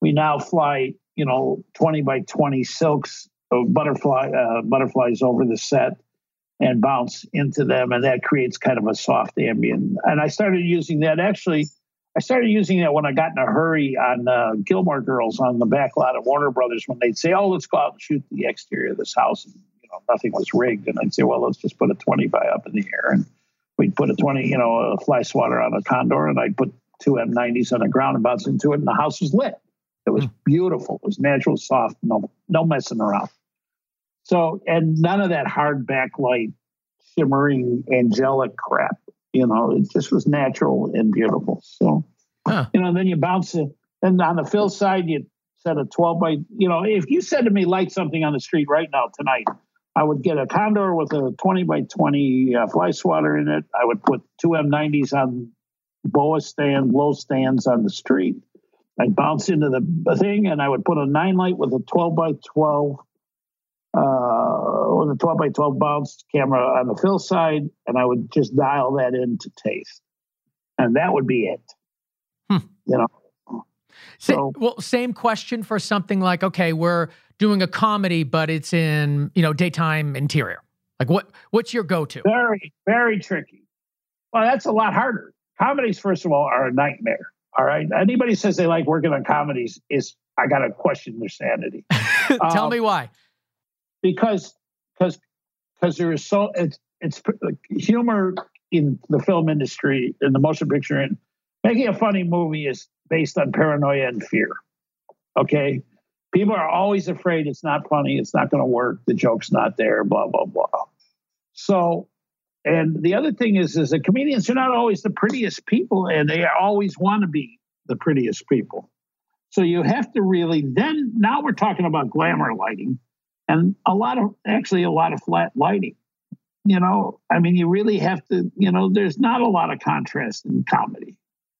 we now fly, 20 by 20 silks, butterflies over the set and bounce into them. And that creates kind of a soft ambient. And I started using that. Actually, I started using that when I got in a hurry on Gilmore Girls on the back lot of Warner Brothers, when they'd say, "Oh, let's go out and shoot the exterior of this house." And, nothing was rigged. And I'd say, "Well, let's just put a 20 by up in the air." And we'd put a 20, a fly swatter on a Condor, and I'd put two M90s on the ground and bounce into it. And the house was lit. It was beautiful. It was natural, soft, no messing around. So, and none of that hard backlight, shimmering, angelic crap. It just was natural and beautiful. So, then you bounce it. And on the fill side, you set a 12 by, if you said to me, light something on the street right now tonight, I would get a Condor with a 20 by 20 fly swatter in it. I would put two M90s on boa stand, low stands on the street. I'd bounce into the thing, and I would put a 9 light with a 12 by 12 with a 12 by 12 bounce camera on the fill side, and I would just dial that into taste. And that would be it. So, same question for something like, okay, we're doing a comedy, but it's in, daytime interior. Like what's your go-to? Very, very tricky. Well, that's a lot harder. Comedies, first of all, are a nightmare. All right. Anybody says they like working on comedies I got to question their sanity. Tell me why. Because there is it's humor in the film industry, in the motion picture, and making a funny movie is based on paranoia and fear. Okay. People are always afraid it's not funny. It's not going to work. The joke's not there, blah, blah, blah. So, and the other thing is that comedians are not always the prettiest people, and they always want to be the prettiest people. So you have to really, now we're talking about glamour lighting and a lot of flat lighting. You really have to, there's not a lot of contrast in comedy.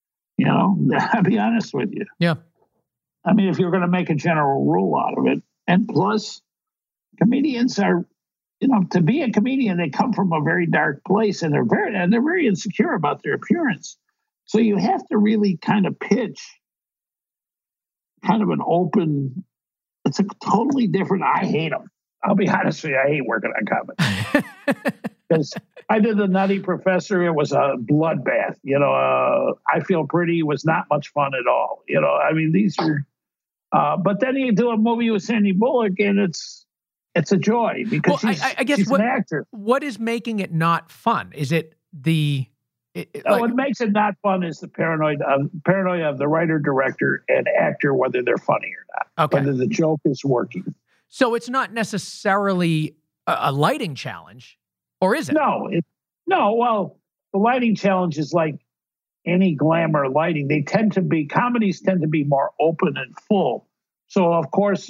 I'll be honest with you. Yeah. If you're going to make a general rule out of it, and plus comedians are, to be a comedian, they come from a very dark place, and they're very insecure about their appearance. So you have to really kind of pitch kind of an open, it's a totally different, I hate them. I'll be honest with you, I hate working on comedy. Because I did The Nutty Professor. It was a bloodbath. I Feel Pretty was not much fun at all. These are, but then you do a movie with Sandy Bullock, and it's a joy because she's an actor. What is making it not fun? Is it what makes it not fun is the paranoia of the writer, director, and actor, whether they're funny or not, whether the joke is working. So it's not necessarily a lighting challenge, or is it? No. Well, the lighting challenge is like any glamour lighting. Comedies tend to be more open and full. So of course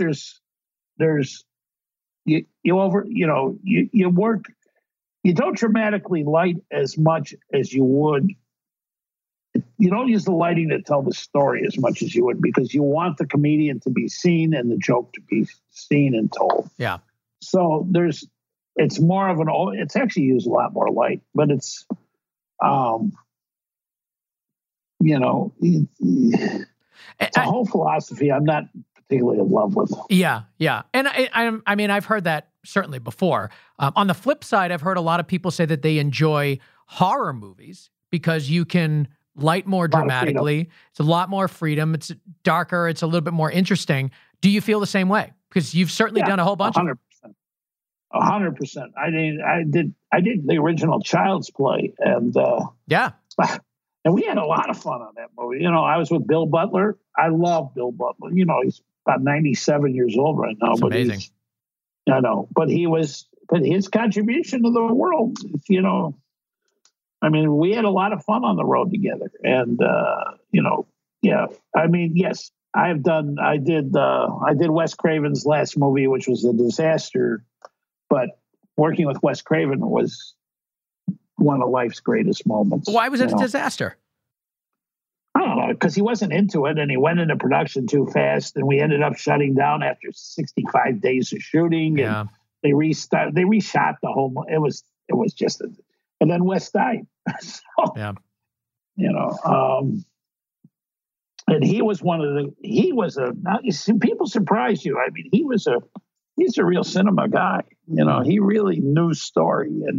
you work. You don't dramatically light as much as you would. You don't use the lighting to tell the story as much as you would, because you want the comedian to be seen and the joke to be seen and told. Yeah. So it's more of it's actually used a lot more light, but it's, it's a whole philosophy I'm not particularly in love with. Yeah. Yeah. And I've heard that certainly before. On the flip side, I've heard a lot of people say that they enjoy horror movies because you can light more dramatically. It's a lot more freedom. It's darker. It's a little bit more interesting. Do you feel the same way? Because you've certainly done a whole bunch 100%. of them. 100%. I did the original Child's Play, and and we had a lot of fun on that movie. I was with Bill Butler. I love Bill Butler. He's about 97 years old right now. That's amazing. But his contribution to the world, we had a lot of fun on the road together. And, yes, I did Wes Craven's last movie, which was a disaster, but working with Wes Craven was one of life's greatest moments. Why was it a disaster? I don't know, because he wasn't into it, and he went into production too fast, and we ended up shutting down after 65 days of shooting. Yeah. And they reshot the whole. It was just and then Wes died. So, And he was people surprise you. I mean, he's a real cinema guy. You know, he really knew story, and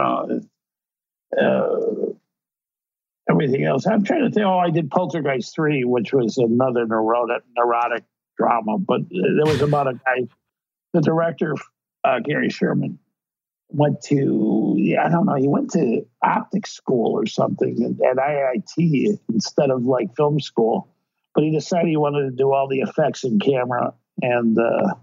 everything else. I'm trying to think. Oh, I did Poltergeist 3, which was another neurotic drama, but it was about a guy, the director, Gary Sherman, went to, I don't know, he went to optics school or something at IIT instead of like film school, but he decided he wanted to do all the effects in camera. And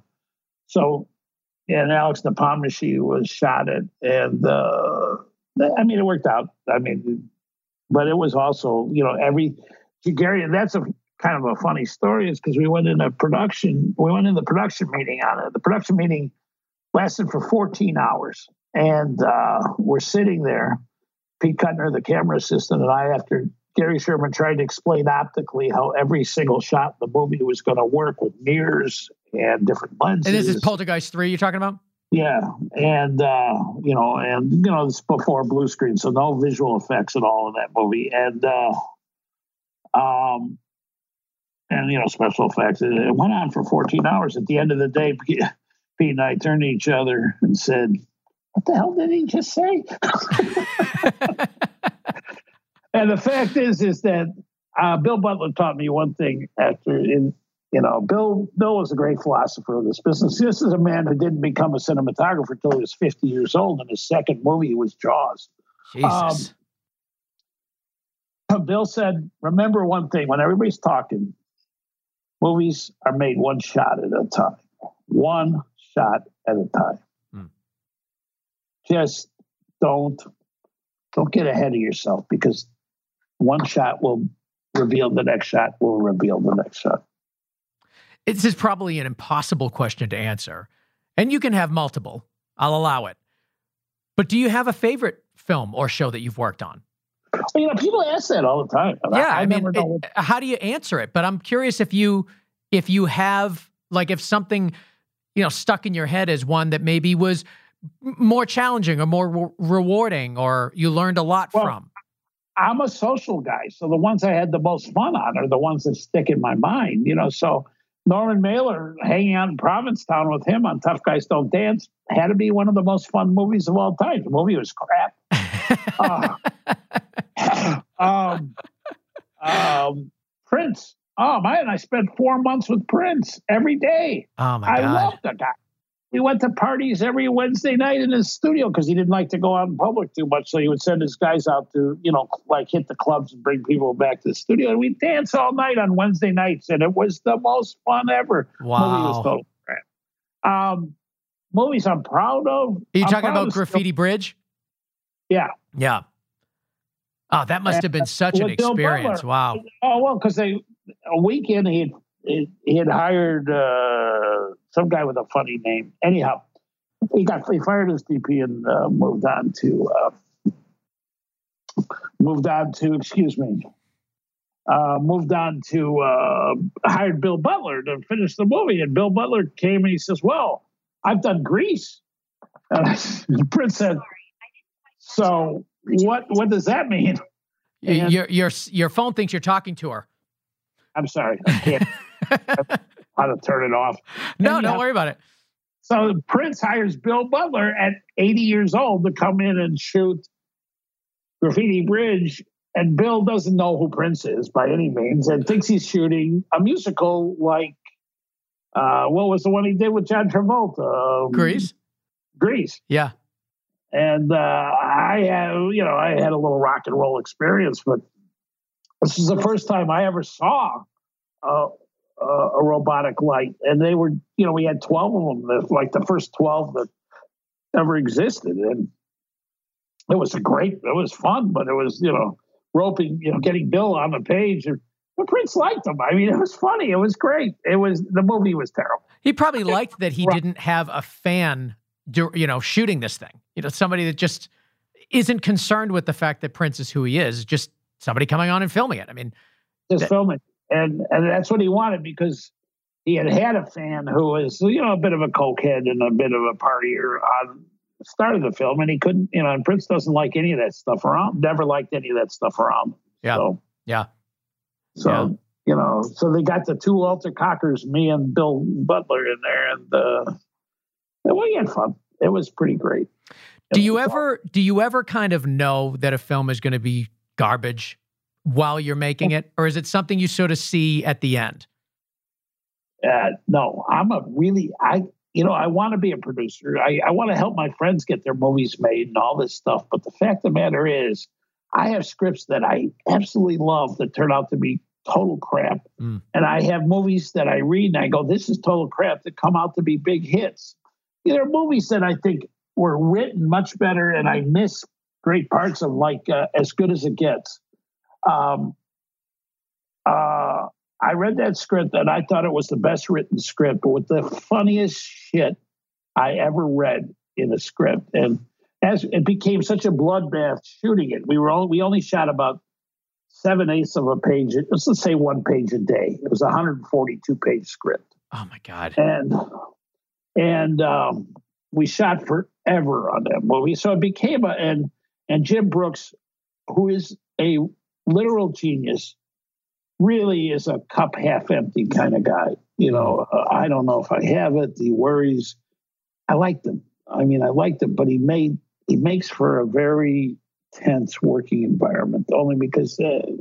and Alex Nepomniachtchi was shot at, and I mean, it worked out. I mean, but it was also, Gary, and that's a kind of a funny story, is because we went in the production meeting on it. The production meeting lasted for 14 hours. And we're sitting there, Pete Kuttner, the camera assistant, and I, after Gary Sherman tried to explain optically how every single shot in the movie was going to work with mirrors and different lenses. And this is Poltergeist 3 you're talking about? Yeah. And, this is before blue screen, so no visual effects at all in that movie. And special effects. It went on for 14 hours. At the end of the day, Pete and I turned to each other and said, "What the hell did he just say?" And the fact is that Bill Butler taught me one thing. Bill was a great philosopher of this business. This is a man who didn't become a cinematographer until he was 50 years old, and his second movie was Jaws. Jesus. Bill said, "Remember one thing, when everybody's talking, movies are made one shot at a time. One shot at a time. Just don't get ahead of yourself, because one shot will reveal the next shot, will reveal the next shot." This is probably an impossible question to answer, and you can have multiple. I'll allow it. But do you have a favorite film or show that you've worked on? People ask that all the time. Yeah, I mean, how do you answer it? But I'm curious if you have, like, if something, stuck in your head as one that maybe was more challenging or more rewarding, or you learned a lot from. I'm a social guy, so the ones I had the most fun on are the ones that stick in my mind. So Norman Mailer, hanging out in Provincetown with him on Tough Guys Don't Dance, had to be one of the most fun movies of all time. The movie was crap. Prince. Oh man, I spent 4 months with Prince every day. Oh my God. I loved the guy. We went to parties every Wednesday night in his studio because he didn't like to go out in public too much. So he would send his guys out to, hit the clubs and bring people back to the studio. And we'd dance all night on Wednesday nights. And it was the most fun ever. Wow. Movie was total crap. Movies I'm proud of. Are you talking about Graffiti Bridge? Yeah. Yeah. Oh, that must have been such an experience. Wow. Oh, well, because a weekend he had hired some guy with a funny name. Anyhow, he fired his DP and moved on to hired Bill Butler to finish the movie. And Bill Butler came and he says, "Well, I've done Grease." And Prince said, "So what does that mean?" And your phone thinks you're talking to her. I'm sorry. I can't. How to turn it off. No, don't worry about it. So Prince hires Bill Butler at 80 years old to come in and shoot Graffiti Bridge. And Bill doesn't know who Prince is by any means and thinks he's shooting a musical like, what was the one he did with John Travolta? Grease? Grease. Yeah. And I had a little rock and roll experience, but this is the first time I ever saw a robotic light. And they were, we had 12 of them, like the first 12 that ever existed. And it was fun, but it was, roping, getting Bill on the page. But Prince liked him. I mean, it was funny. It was great. The movie was terrible. He probably liked that he didn't have a fan, shooting this thing. Somebody that just isn't concerned with the fact that Prince is who he is, just somebody coming on and filming it. I mean, filming. And that's what he wanted, because he had a fan who was, a bit of a cokehead and a bit of a partier on the start of the film. And he couldn't, and Prince doesn't like any of that stuff around, never liked any of that stuff around. Yeah. So, yeah. So, So they got the two Walter Cockers, me and Bill Butler in there, and we had fun. It was pretty great. Do you ever kind of know that a film is going to be garbage while you're making it, or is it something you sort of see at the end? No, I want to be a producer. I want to help my friends get their movies made and all this stuff. But the fact of the matter is, I have scripts that I absolutely love that turn out to be total crap. And I have movies that I read and I go, this is total crap, that come out to be big hits. There are movies that I think were written much better, and I miss great parts of, like As Good as It Gets. I read that script and I thought it was the best written script, but with the funniest shit I ever read in a script. And as it became such a bloodbath shooting it, we only shot about 7/8 of a page. Let's say 1 page a day. It was a 142-page script. Oh my God. And we shot forever on that movie. So it became and Jim Brooks, who is a literal genius, really is a cup half empty kind of guy. I don't know if I have it. He worries. I liked him. I liked him, but he makes for a very tense working environment, only because,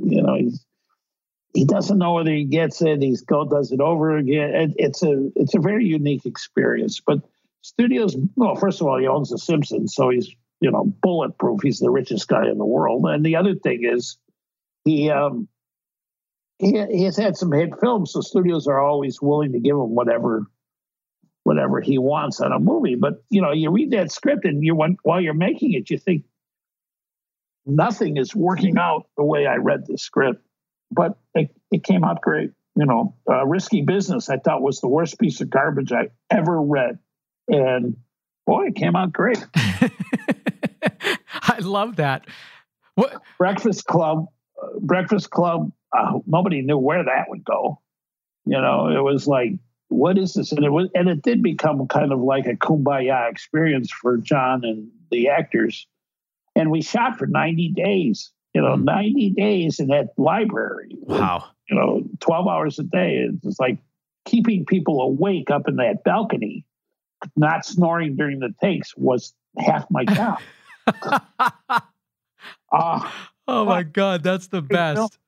he doesn't know whether he gets it. Does it over again. It's a very unique experience, but studios, well, first of all, he owns The Simpsons, so he's, bulletproof. He's the richest guy in the world. And the other thing is he has had some hit films, so studios are always willing to give him whatever he wants on a movie. But, you read that script and while you're making it, you think nothing is working out the way I read the script. But it came out great. Risky Business, I thought, was the worst piece of garbage I ever read. And boy, it came out great. I love that. What? Breakfast Club, nobody knew where that would go. It was like, what is this? And it did become kind of like a kumbaya experience for John and the actors. And we shot for 90 days, 90 days in that library. Wow. 12 hours a day. It's like keeping people awake up in that balcony, not snoring during the takes was half my job. Oh my God, that's the best.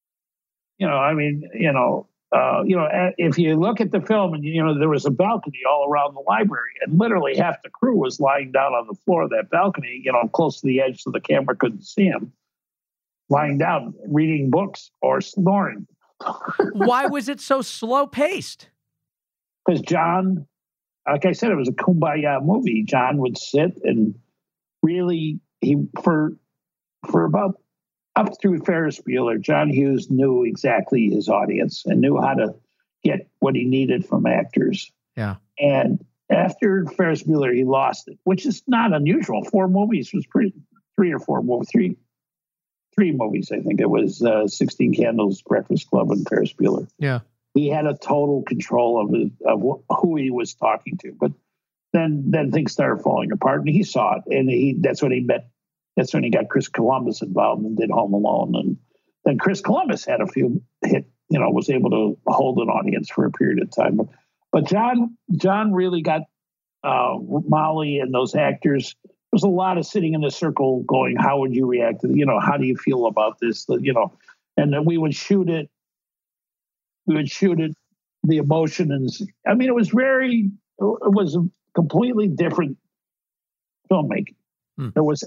If you look at the film and, there was a balcony all around the library and literally half the crew was lying down on the floor of that balcony, close to the edge so the camera couldn't see him, lying down, reading books or snoring. Why was it so slow paced? Because John, like I said, it was a kumbaya movie. John would sit and really, for about up through Ferris Bueller, John Hughes knew exactly his audience and knew how to get what he needed from actors. Yeah. And after Ferris Bueller, he lost it, which is not unusual. 4 movies was three movies, I think. It was 16 Candles, Breakfast Club, and Ferris Bueller. Yeah. He had a total control of who he was talking to. But then things started falling apart, and he saw it. And that's when he got Chris Columbus involved and did Home Alone. And then Chris Columbus had a few hit, was able to hold an audience for a period of time. But John really got Molly and those actors. There's a lot of sitting in the circle going, how would you react to, how do you feel about this? And then we would shoot it. The emotion. And it was a completely different filmmaking. It was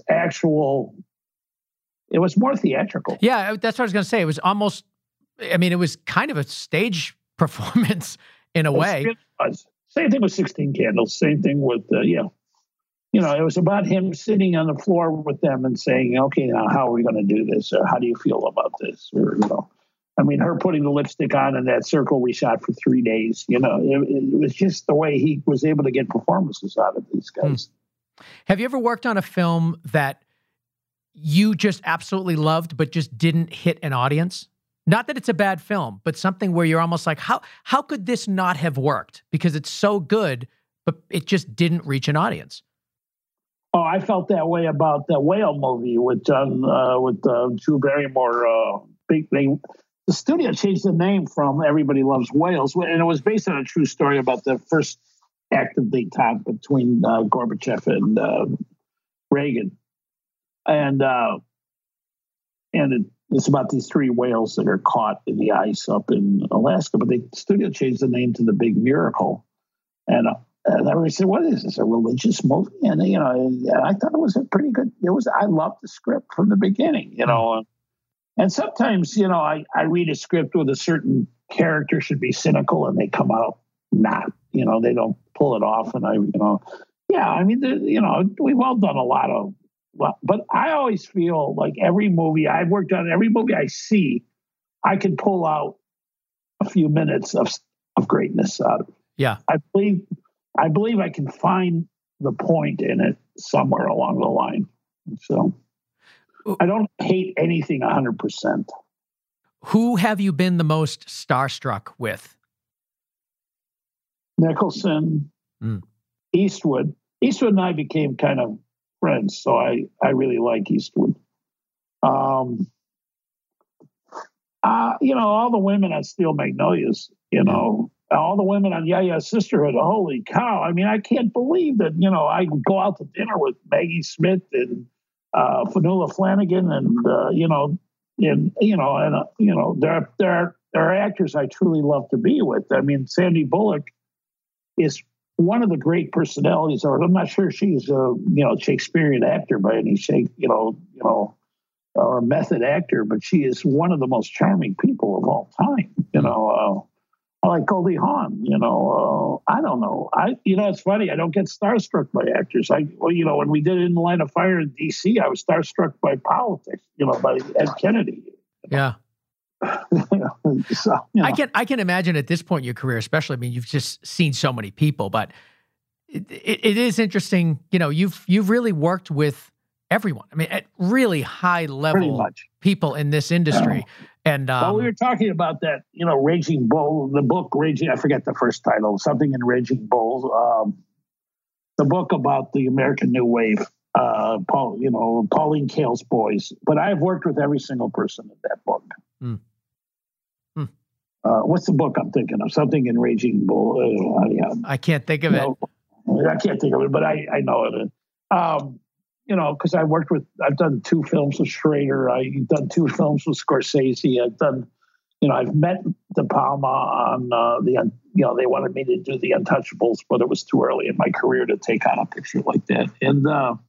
more theatrical. Yeah, that's what I was going to say. It was almost, it was kind of a stage performance in a way. It was. Same thing with 16 Candles. Same thing with, it was about him sitting on the floor with them and saying, okay, now how are we going to do this? Or how do you feel about this? Or, her putting the lipstick on in that circle we shot for 3 days. It was just the way he was able to get performances out of these guys. Have you ever worked on a film that you just absolutely loved, but just didn't hit an audience? Not that it's a bad film, but something where you're almost like, how could this not have worked? Because it's so good, but it just didn't reach an audience. Oh, I felt that way about the Whale movie with Drew Barrymore. the studio changed the name from Everybody Loves Wales, and it was based on a true story about the first active détente between Gorbachev and Reagan, and it's about these 3 whales that are caught in the ice up in Alaska. But the studio changed the name to The Big Miracle, and everybody said, "What is this? A religious movie?" And and I thought it was a pretty good. I loved the script from the beginning, And sometimes, I read a script with a certain character should be cynical, and they come out not. They don't pull it off, and we've all done a lot of. But I always feel like every movie I've worked on, every movie I see, I can pull out a few minutes of greatness out of it. Yeah, I believe I can find the point in it somewhere along the line. So I don't hate anything 100%. Who have you been the most starstruck with? Nicholson, Eastwood. Eastwood and I became kind of friends, so I really like Eastwood. All the women on Steel Magnolias, all the women on Yeah Sisterhood. Holy cow! I mean, I can't believe that. I go out to dinner with Maggie Smith and Fanula Flanagan, and there are actors I truly love to be with. I mean, Sandy Bullock is one of the great personalities, or I'm not sure she's a Shakespearean actor by any shape, or a method actor, but she is one of the most charming people of all time. I like Goldie Hawn. I don't know. It's funny. I don't get starstruck by actors. When we did In the Line of Fire in D.C., I was starstruck by politics. By Ed Kennedy. Yeah. So, I can imagine at this point in your career, especially. I mean, you've just seen so many people, but it is interesting. You've really worked with everyone. I mean, at really high level people in this industry. And we were talking about that. Raging Bull, the book Raging. I forget the first title. Something in Raging Bulls. The book about the American New Wave. Pauline Kael's boys. But I've worked with every single person in that book. What's the book I'm thinking of? Something in Raging Bull. I can't think of it. I can't think of it, but I know it. Because I've done 2 films with Schrader. I've done 2 films with Scorsese. I've met De Palma on they wanted me to do The Untouchables, but it was too early in my career to take on a picture like that. And,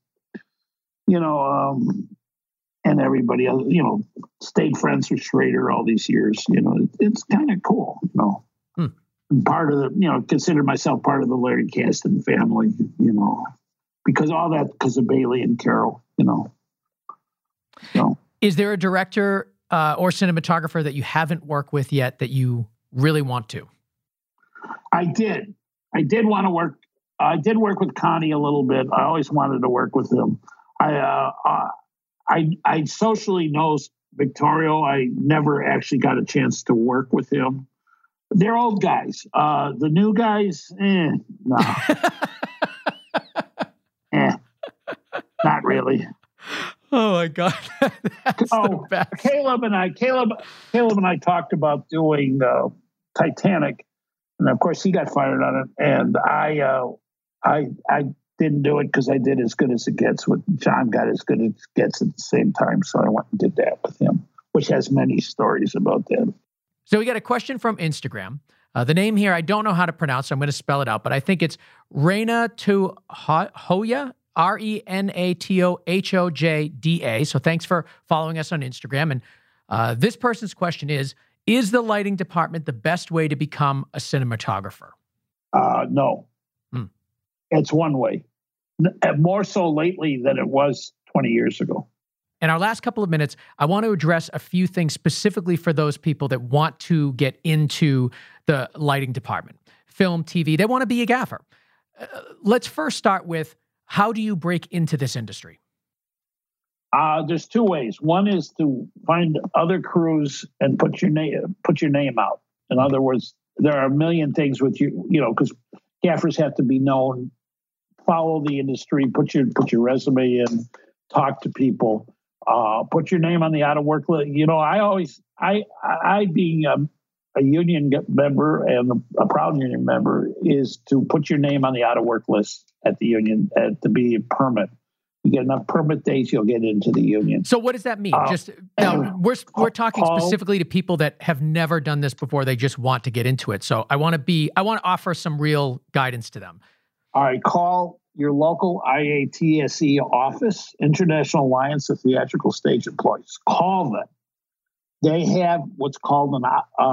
and everybody else, stayed friends with Schrader all these years. It's kind of cool, Part of the, consider myself part of the Larry Kasdan family, because of Bailey and Carol, So. Is there a director or cinematographer that you haven't worked with yet that you really want to? I did want to work. I did work with Connie a little bit. I always wanted to work with him. I socially know Victorio. I never actually got a chance to work with him. They're old guys. The new guys, no. Not really. Oh my God. That's the best. Caleb and I talked about doing Titanic, and of course he got fired on it, and I didn't do it because I did As Good as It Gets. With John got As Good as It Gets at the same time, so I went and did that with him, which has many stories about that. So we got a question from Instagram. The name here I don't know how to pronounce, so I'm going to spell it out, but I think it's Reina Tohojda, RENATOHOJDA. So thanks for following us on Instagram. And this person's question is the lighting department the best way to become a cinematographer? No. It's one way. More so lately than it was 20 years ago. In our last couple of minutes, I want to address a few things specifically for those people that want to get into the lighting department, film, TV. They want to be a gaffer. Let's first start with, how do you break into this industry? There's 2 ways. One is to find other crews and put your name out. In other words, there are a million things with you, because gaffers have to be known. Follow the industry, put your resume in, talk to people. Put your name on the out of work list. You know, I being a union member and a proud union member is to put your name on the out of work list at the union to be a permit. You get enough permit days, you'll get into the union. So what does that mean? We're talking specifically to people that have never done this before. They just want to get into it. So I want to offer some real guidance to them. All right, call your local IATSE office, International Alliance of Theatrical Stage Employees. Call them. They have what's called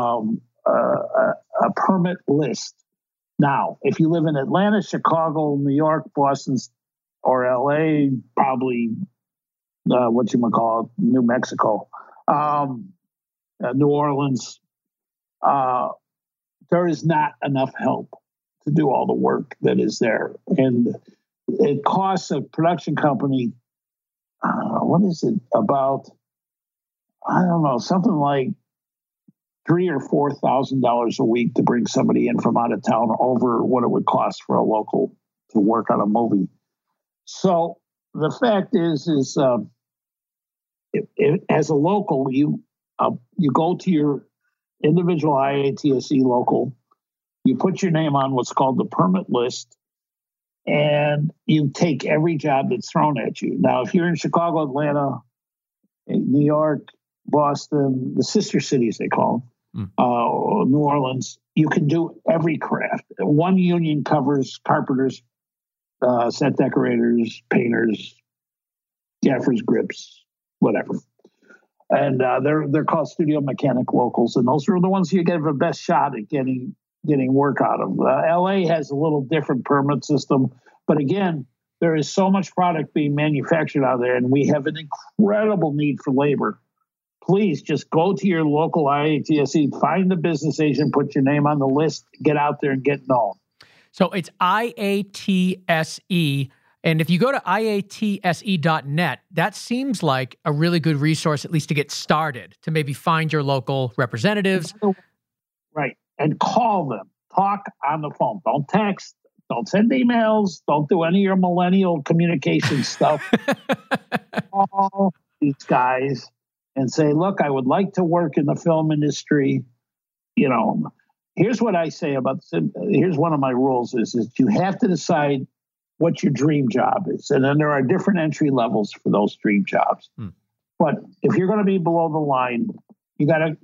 a permit list. Now, if you live in Atlanta, Chicago, New York, Boston, or LA, probably New Mexico, New Orleans, there is not enough help to do all the work that is there. And it costs a production company, what is it, about, I don't know, something like $3,000 or $4,000 a week to bring somebody in from out of town over what it would cost for a local to work on a movie. So the fact is as a local, you go to your individual IATSE local, you put your name on what's called the permit list, and you take every job that's thrown at you. Now, if you're in Chicago, Atlanta, New York, Boston, the sister cities they call them, New Orleans, you can do every craft. One union covers carpenters, set decorators, painters, gaffers, grips, whatever. And they're called studio mechanic locals, and those are the ones you get the best shot at getting work out of. LA has a little different permit system, but again, there is so much product being manufactured out there, and we have an incredible need for labor. Please just go to your local IATSE, find the business agent, put your name on the list, get out there and get known. So it's IATSE. And if you go to IATSE.net, that seems like a really good resource, at least to get started, to maybe find your local representatives. Right. And call them. Talk on the phone. Don't text. Don't send emails. Don't do any of your millennial communication stuff. Call these guys and say, look, I would like to work in the film industry. You know, here's what I say here's one of my rules is you have to decide what your dream job is. And then there are different entry levels for those dream jobs. But if you're going to be below the line, you got to,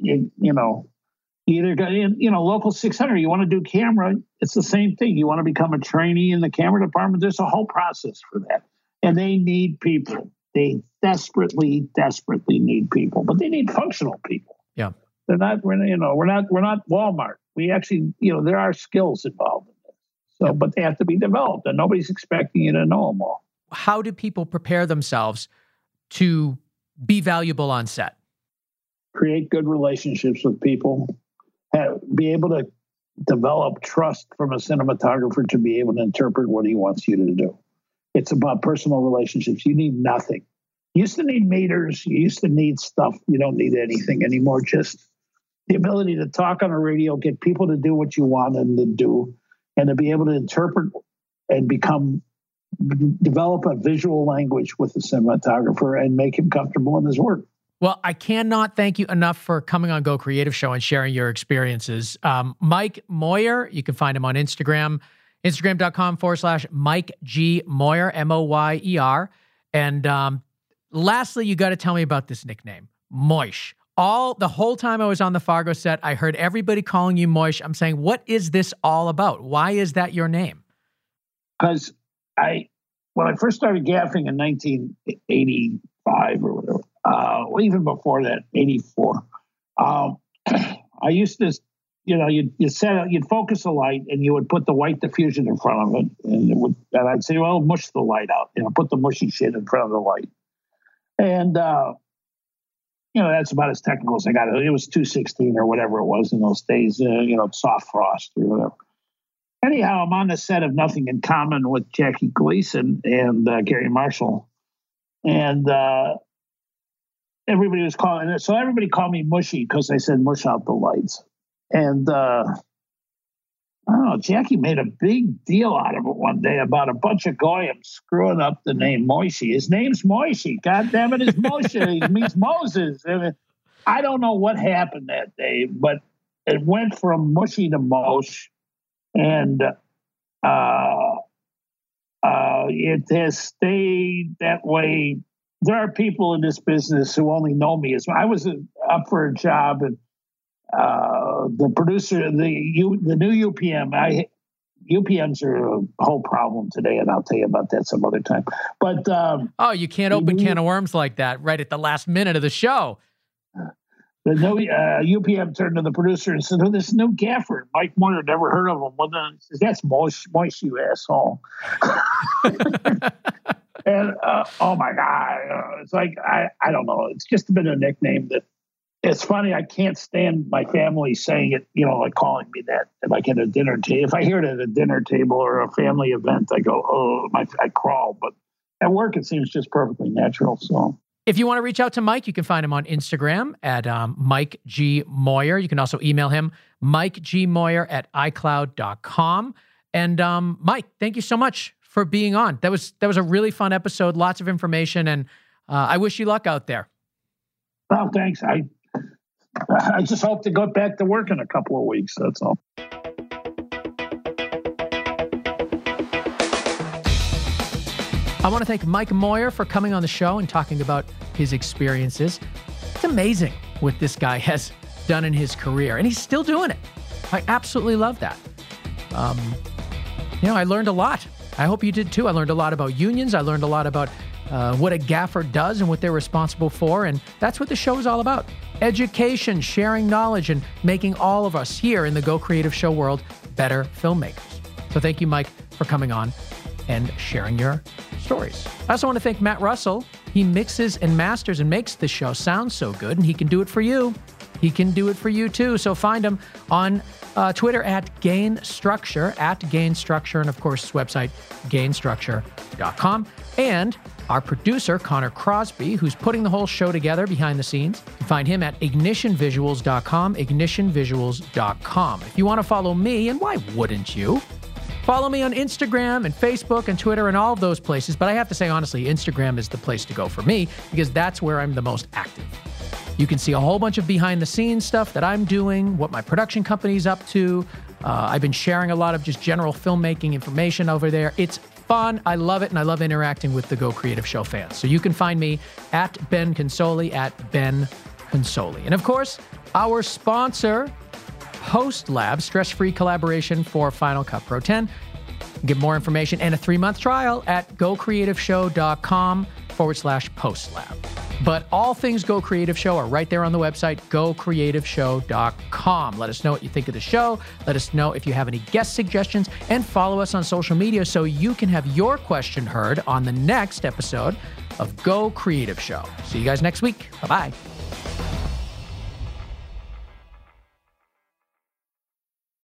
either got in, local 600, you want to do camera, it's the same thing. You want to become a trainee in the camera department. There's a whole process for that. And they need people. They desperately, desperately need people, but they need functional people. Yeah. We're not Walmart. We actually, there are skills involved in this. So, but they have to be developed, and nobody's expecting you to know them all. How do people prepare themselves to be valuable on set? Create good relationships with people. Be able to develop trust from a cinematographer to be able to interpret what he wants you to do. It's about personal relationships. You need nothing. You used to need meters. You used to need stuff. You don't need anything anymore. Just the ability to talk on a radio, get people to do what you want them to do, and to be able to interpret and develop a visual language with the cinematographer and make him comfortable in his work. Well, I cannot thank you enough for coming on Go Creative Show and sharing your experiences. Mike Moyer, you can find him on Instagram, Instagram.com/Mike G. Moyer, Moyer. And lastly, you got to tell me about this nickname, Moish. The whole time I was on the Fargo set, I heard everybody calling you Moish. I'm saying, what is this all about? Why is that your name? Because when I first started gaffing in 1985 or whatever, even before that, 84, I used to, you'd focus a light and you would put the white diffusion in front of it, and I'd say, well, mush the light out, put the mushy shit in front of the light. And, that's about as technical as I got. It was 216 or whatever it was in those days, soft frost or whatever. Anyhow, I'm on the set of Nothing in Common with Jackie Gleason and Gary Marshall. And everybody was calling it. So everybody called me Mushy because I said mush out the lights. And Oh, Jackie made a big deal out of it one day about a bunch of goyim screwing up the name Moishe. His name's Moishe. God damn it, it's Moshe. It means Moses. I don't know what happened that day, but it went from mushy to mosh, and it has stayed that way. There are people in this business who only know me as I was up for a job, and the producer, the new UPM, UPMs are a whole problem today, and I'll tell you about that some other time. But you can't open can of worms like that right at the last minute of the show. The new UPM turned to the producer and said, "Oh, this new gaffer, Mike Moyer, never heard of him." Well, then he says, "That's Moish, you asshole." And oh my God, it's like I don't know. It's just been a nickname that. It's funny. I can't stand my family saying it, like calling me that, like at a dinner table. If I hear it at a dinner table or a family event, I go, "Oh," I crawl. But at work, it seems just perfectly natural. So, if you want to reach out to Mike, you can find him on Instagram at Mike G. Moyer. You can also email him, MikeGMoyer@iCloud.com. And Mike, thank you so much for being on. That was a really fun episode. Lots of information, and I wish you luck out there. Well, thanks. I just hope to go back to work in a couple of weeks. That's all. I want to thank Mike Moyer for coming on the show and talking about his experiences. It's amazing what this guy has done in his career, and he's still doing it. I absolutely love that. I learned a lot. I hope you did too. I learned a lot about unions. I learned a lot about what a gaffer does and what they're responsible for. And that's what the show is all about. Education, sharing knowledge, and making all of us here in the Go Creative Show world better filmmakers. So thank you, Mike, for coming on and sharing your stories. I also want to thank Matt Russell. He mixes and masters and makes the show sound so good, and he can do it for you. He can do it for you too. So find him on Twitter at GainStructure, and of course, his website, GainStructure.com. And our producer, Connor Crosby, who's putting the whole show together behind the scenes. You can find him at ignitionvisuals.com, ignitionvisuals.com. If you want to follow me, and why wouldn't you? Follow me on Instagram and Facebook and Twitter and all of those places. But I have to say, honestly, Instagram is the place to go for me because that's where I'm the most active. You can see a whole bunch of behind-the-scenes stuff that I'm doing, what my production company's up to. I've been sharing a lot of just general filmmaking information over there. It's fun. I love it, and I love interacting with the Go Creative Show fans. So you can find me at Ben Consoli, at Ben Consoli. And of course, our sponsor, Post Lab, stress-free collaboration for Final Cut Pro 10. Get more information and a 3-month trial at gocreativeshow.com/postlab. But all things Go Creative Show are right there on the website, gocreativeshow.com. Let us know what you think of the show. Let us know if you have any guest suggestions, and follow us on social media so you can have your question heard on the next episode of Go Creative Show. See you guys next week. Bye-bye.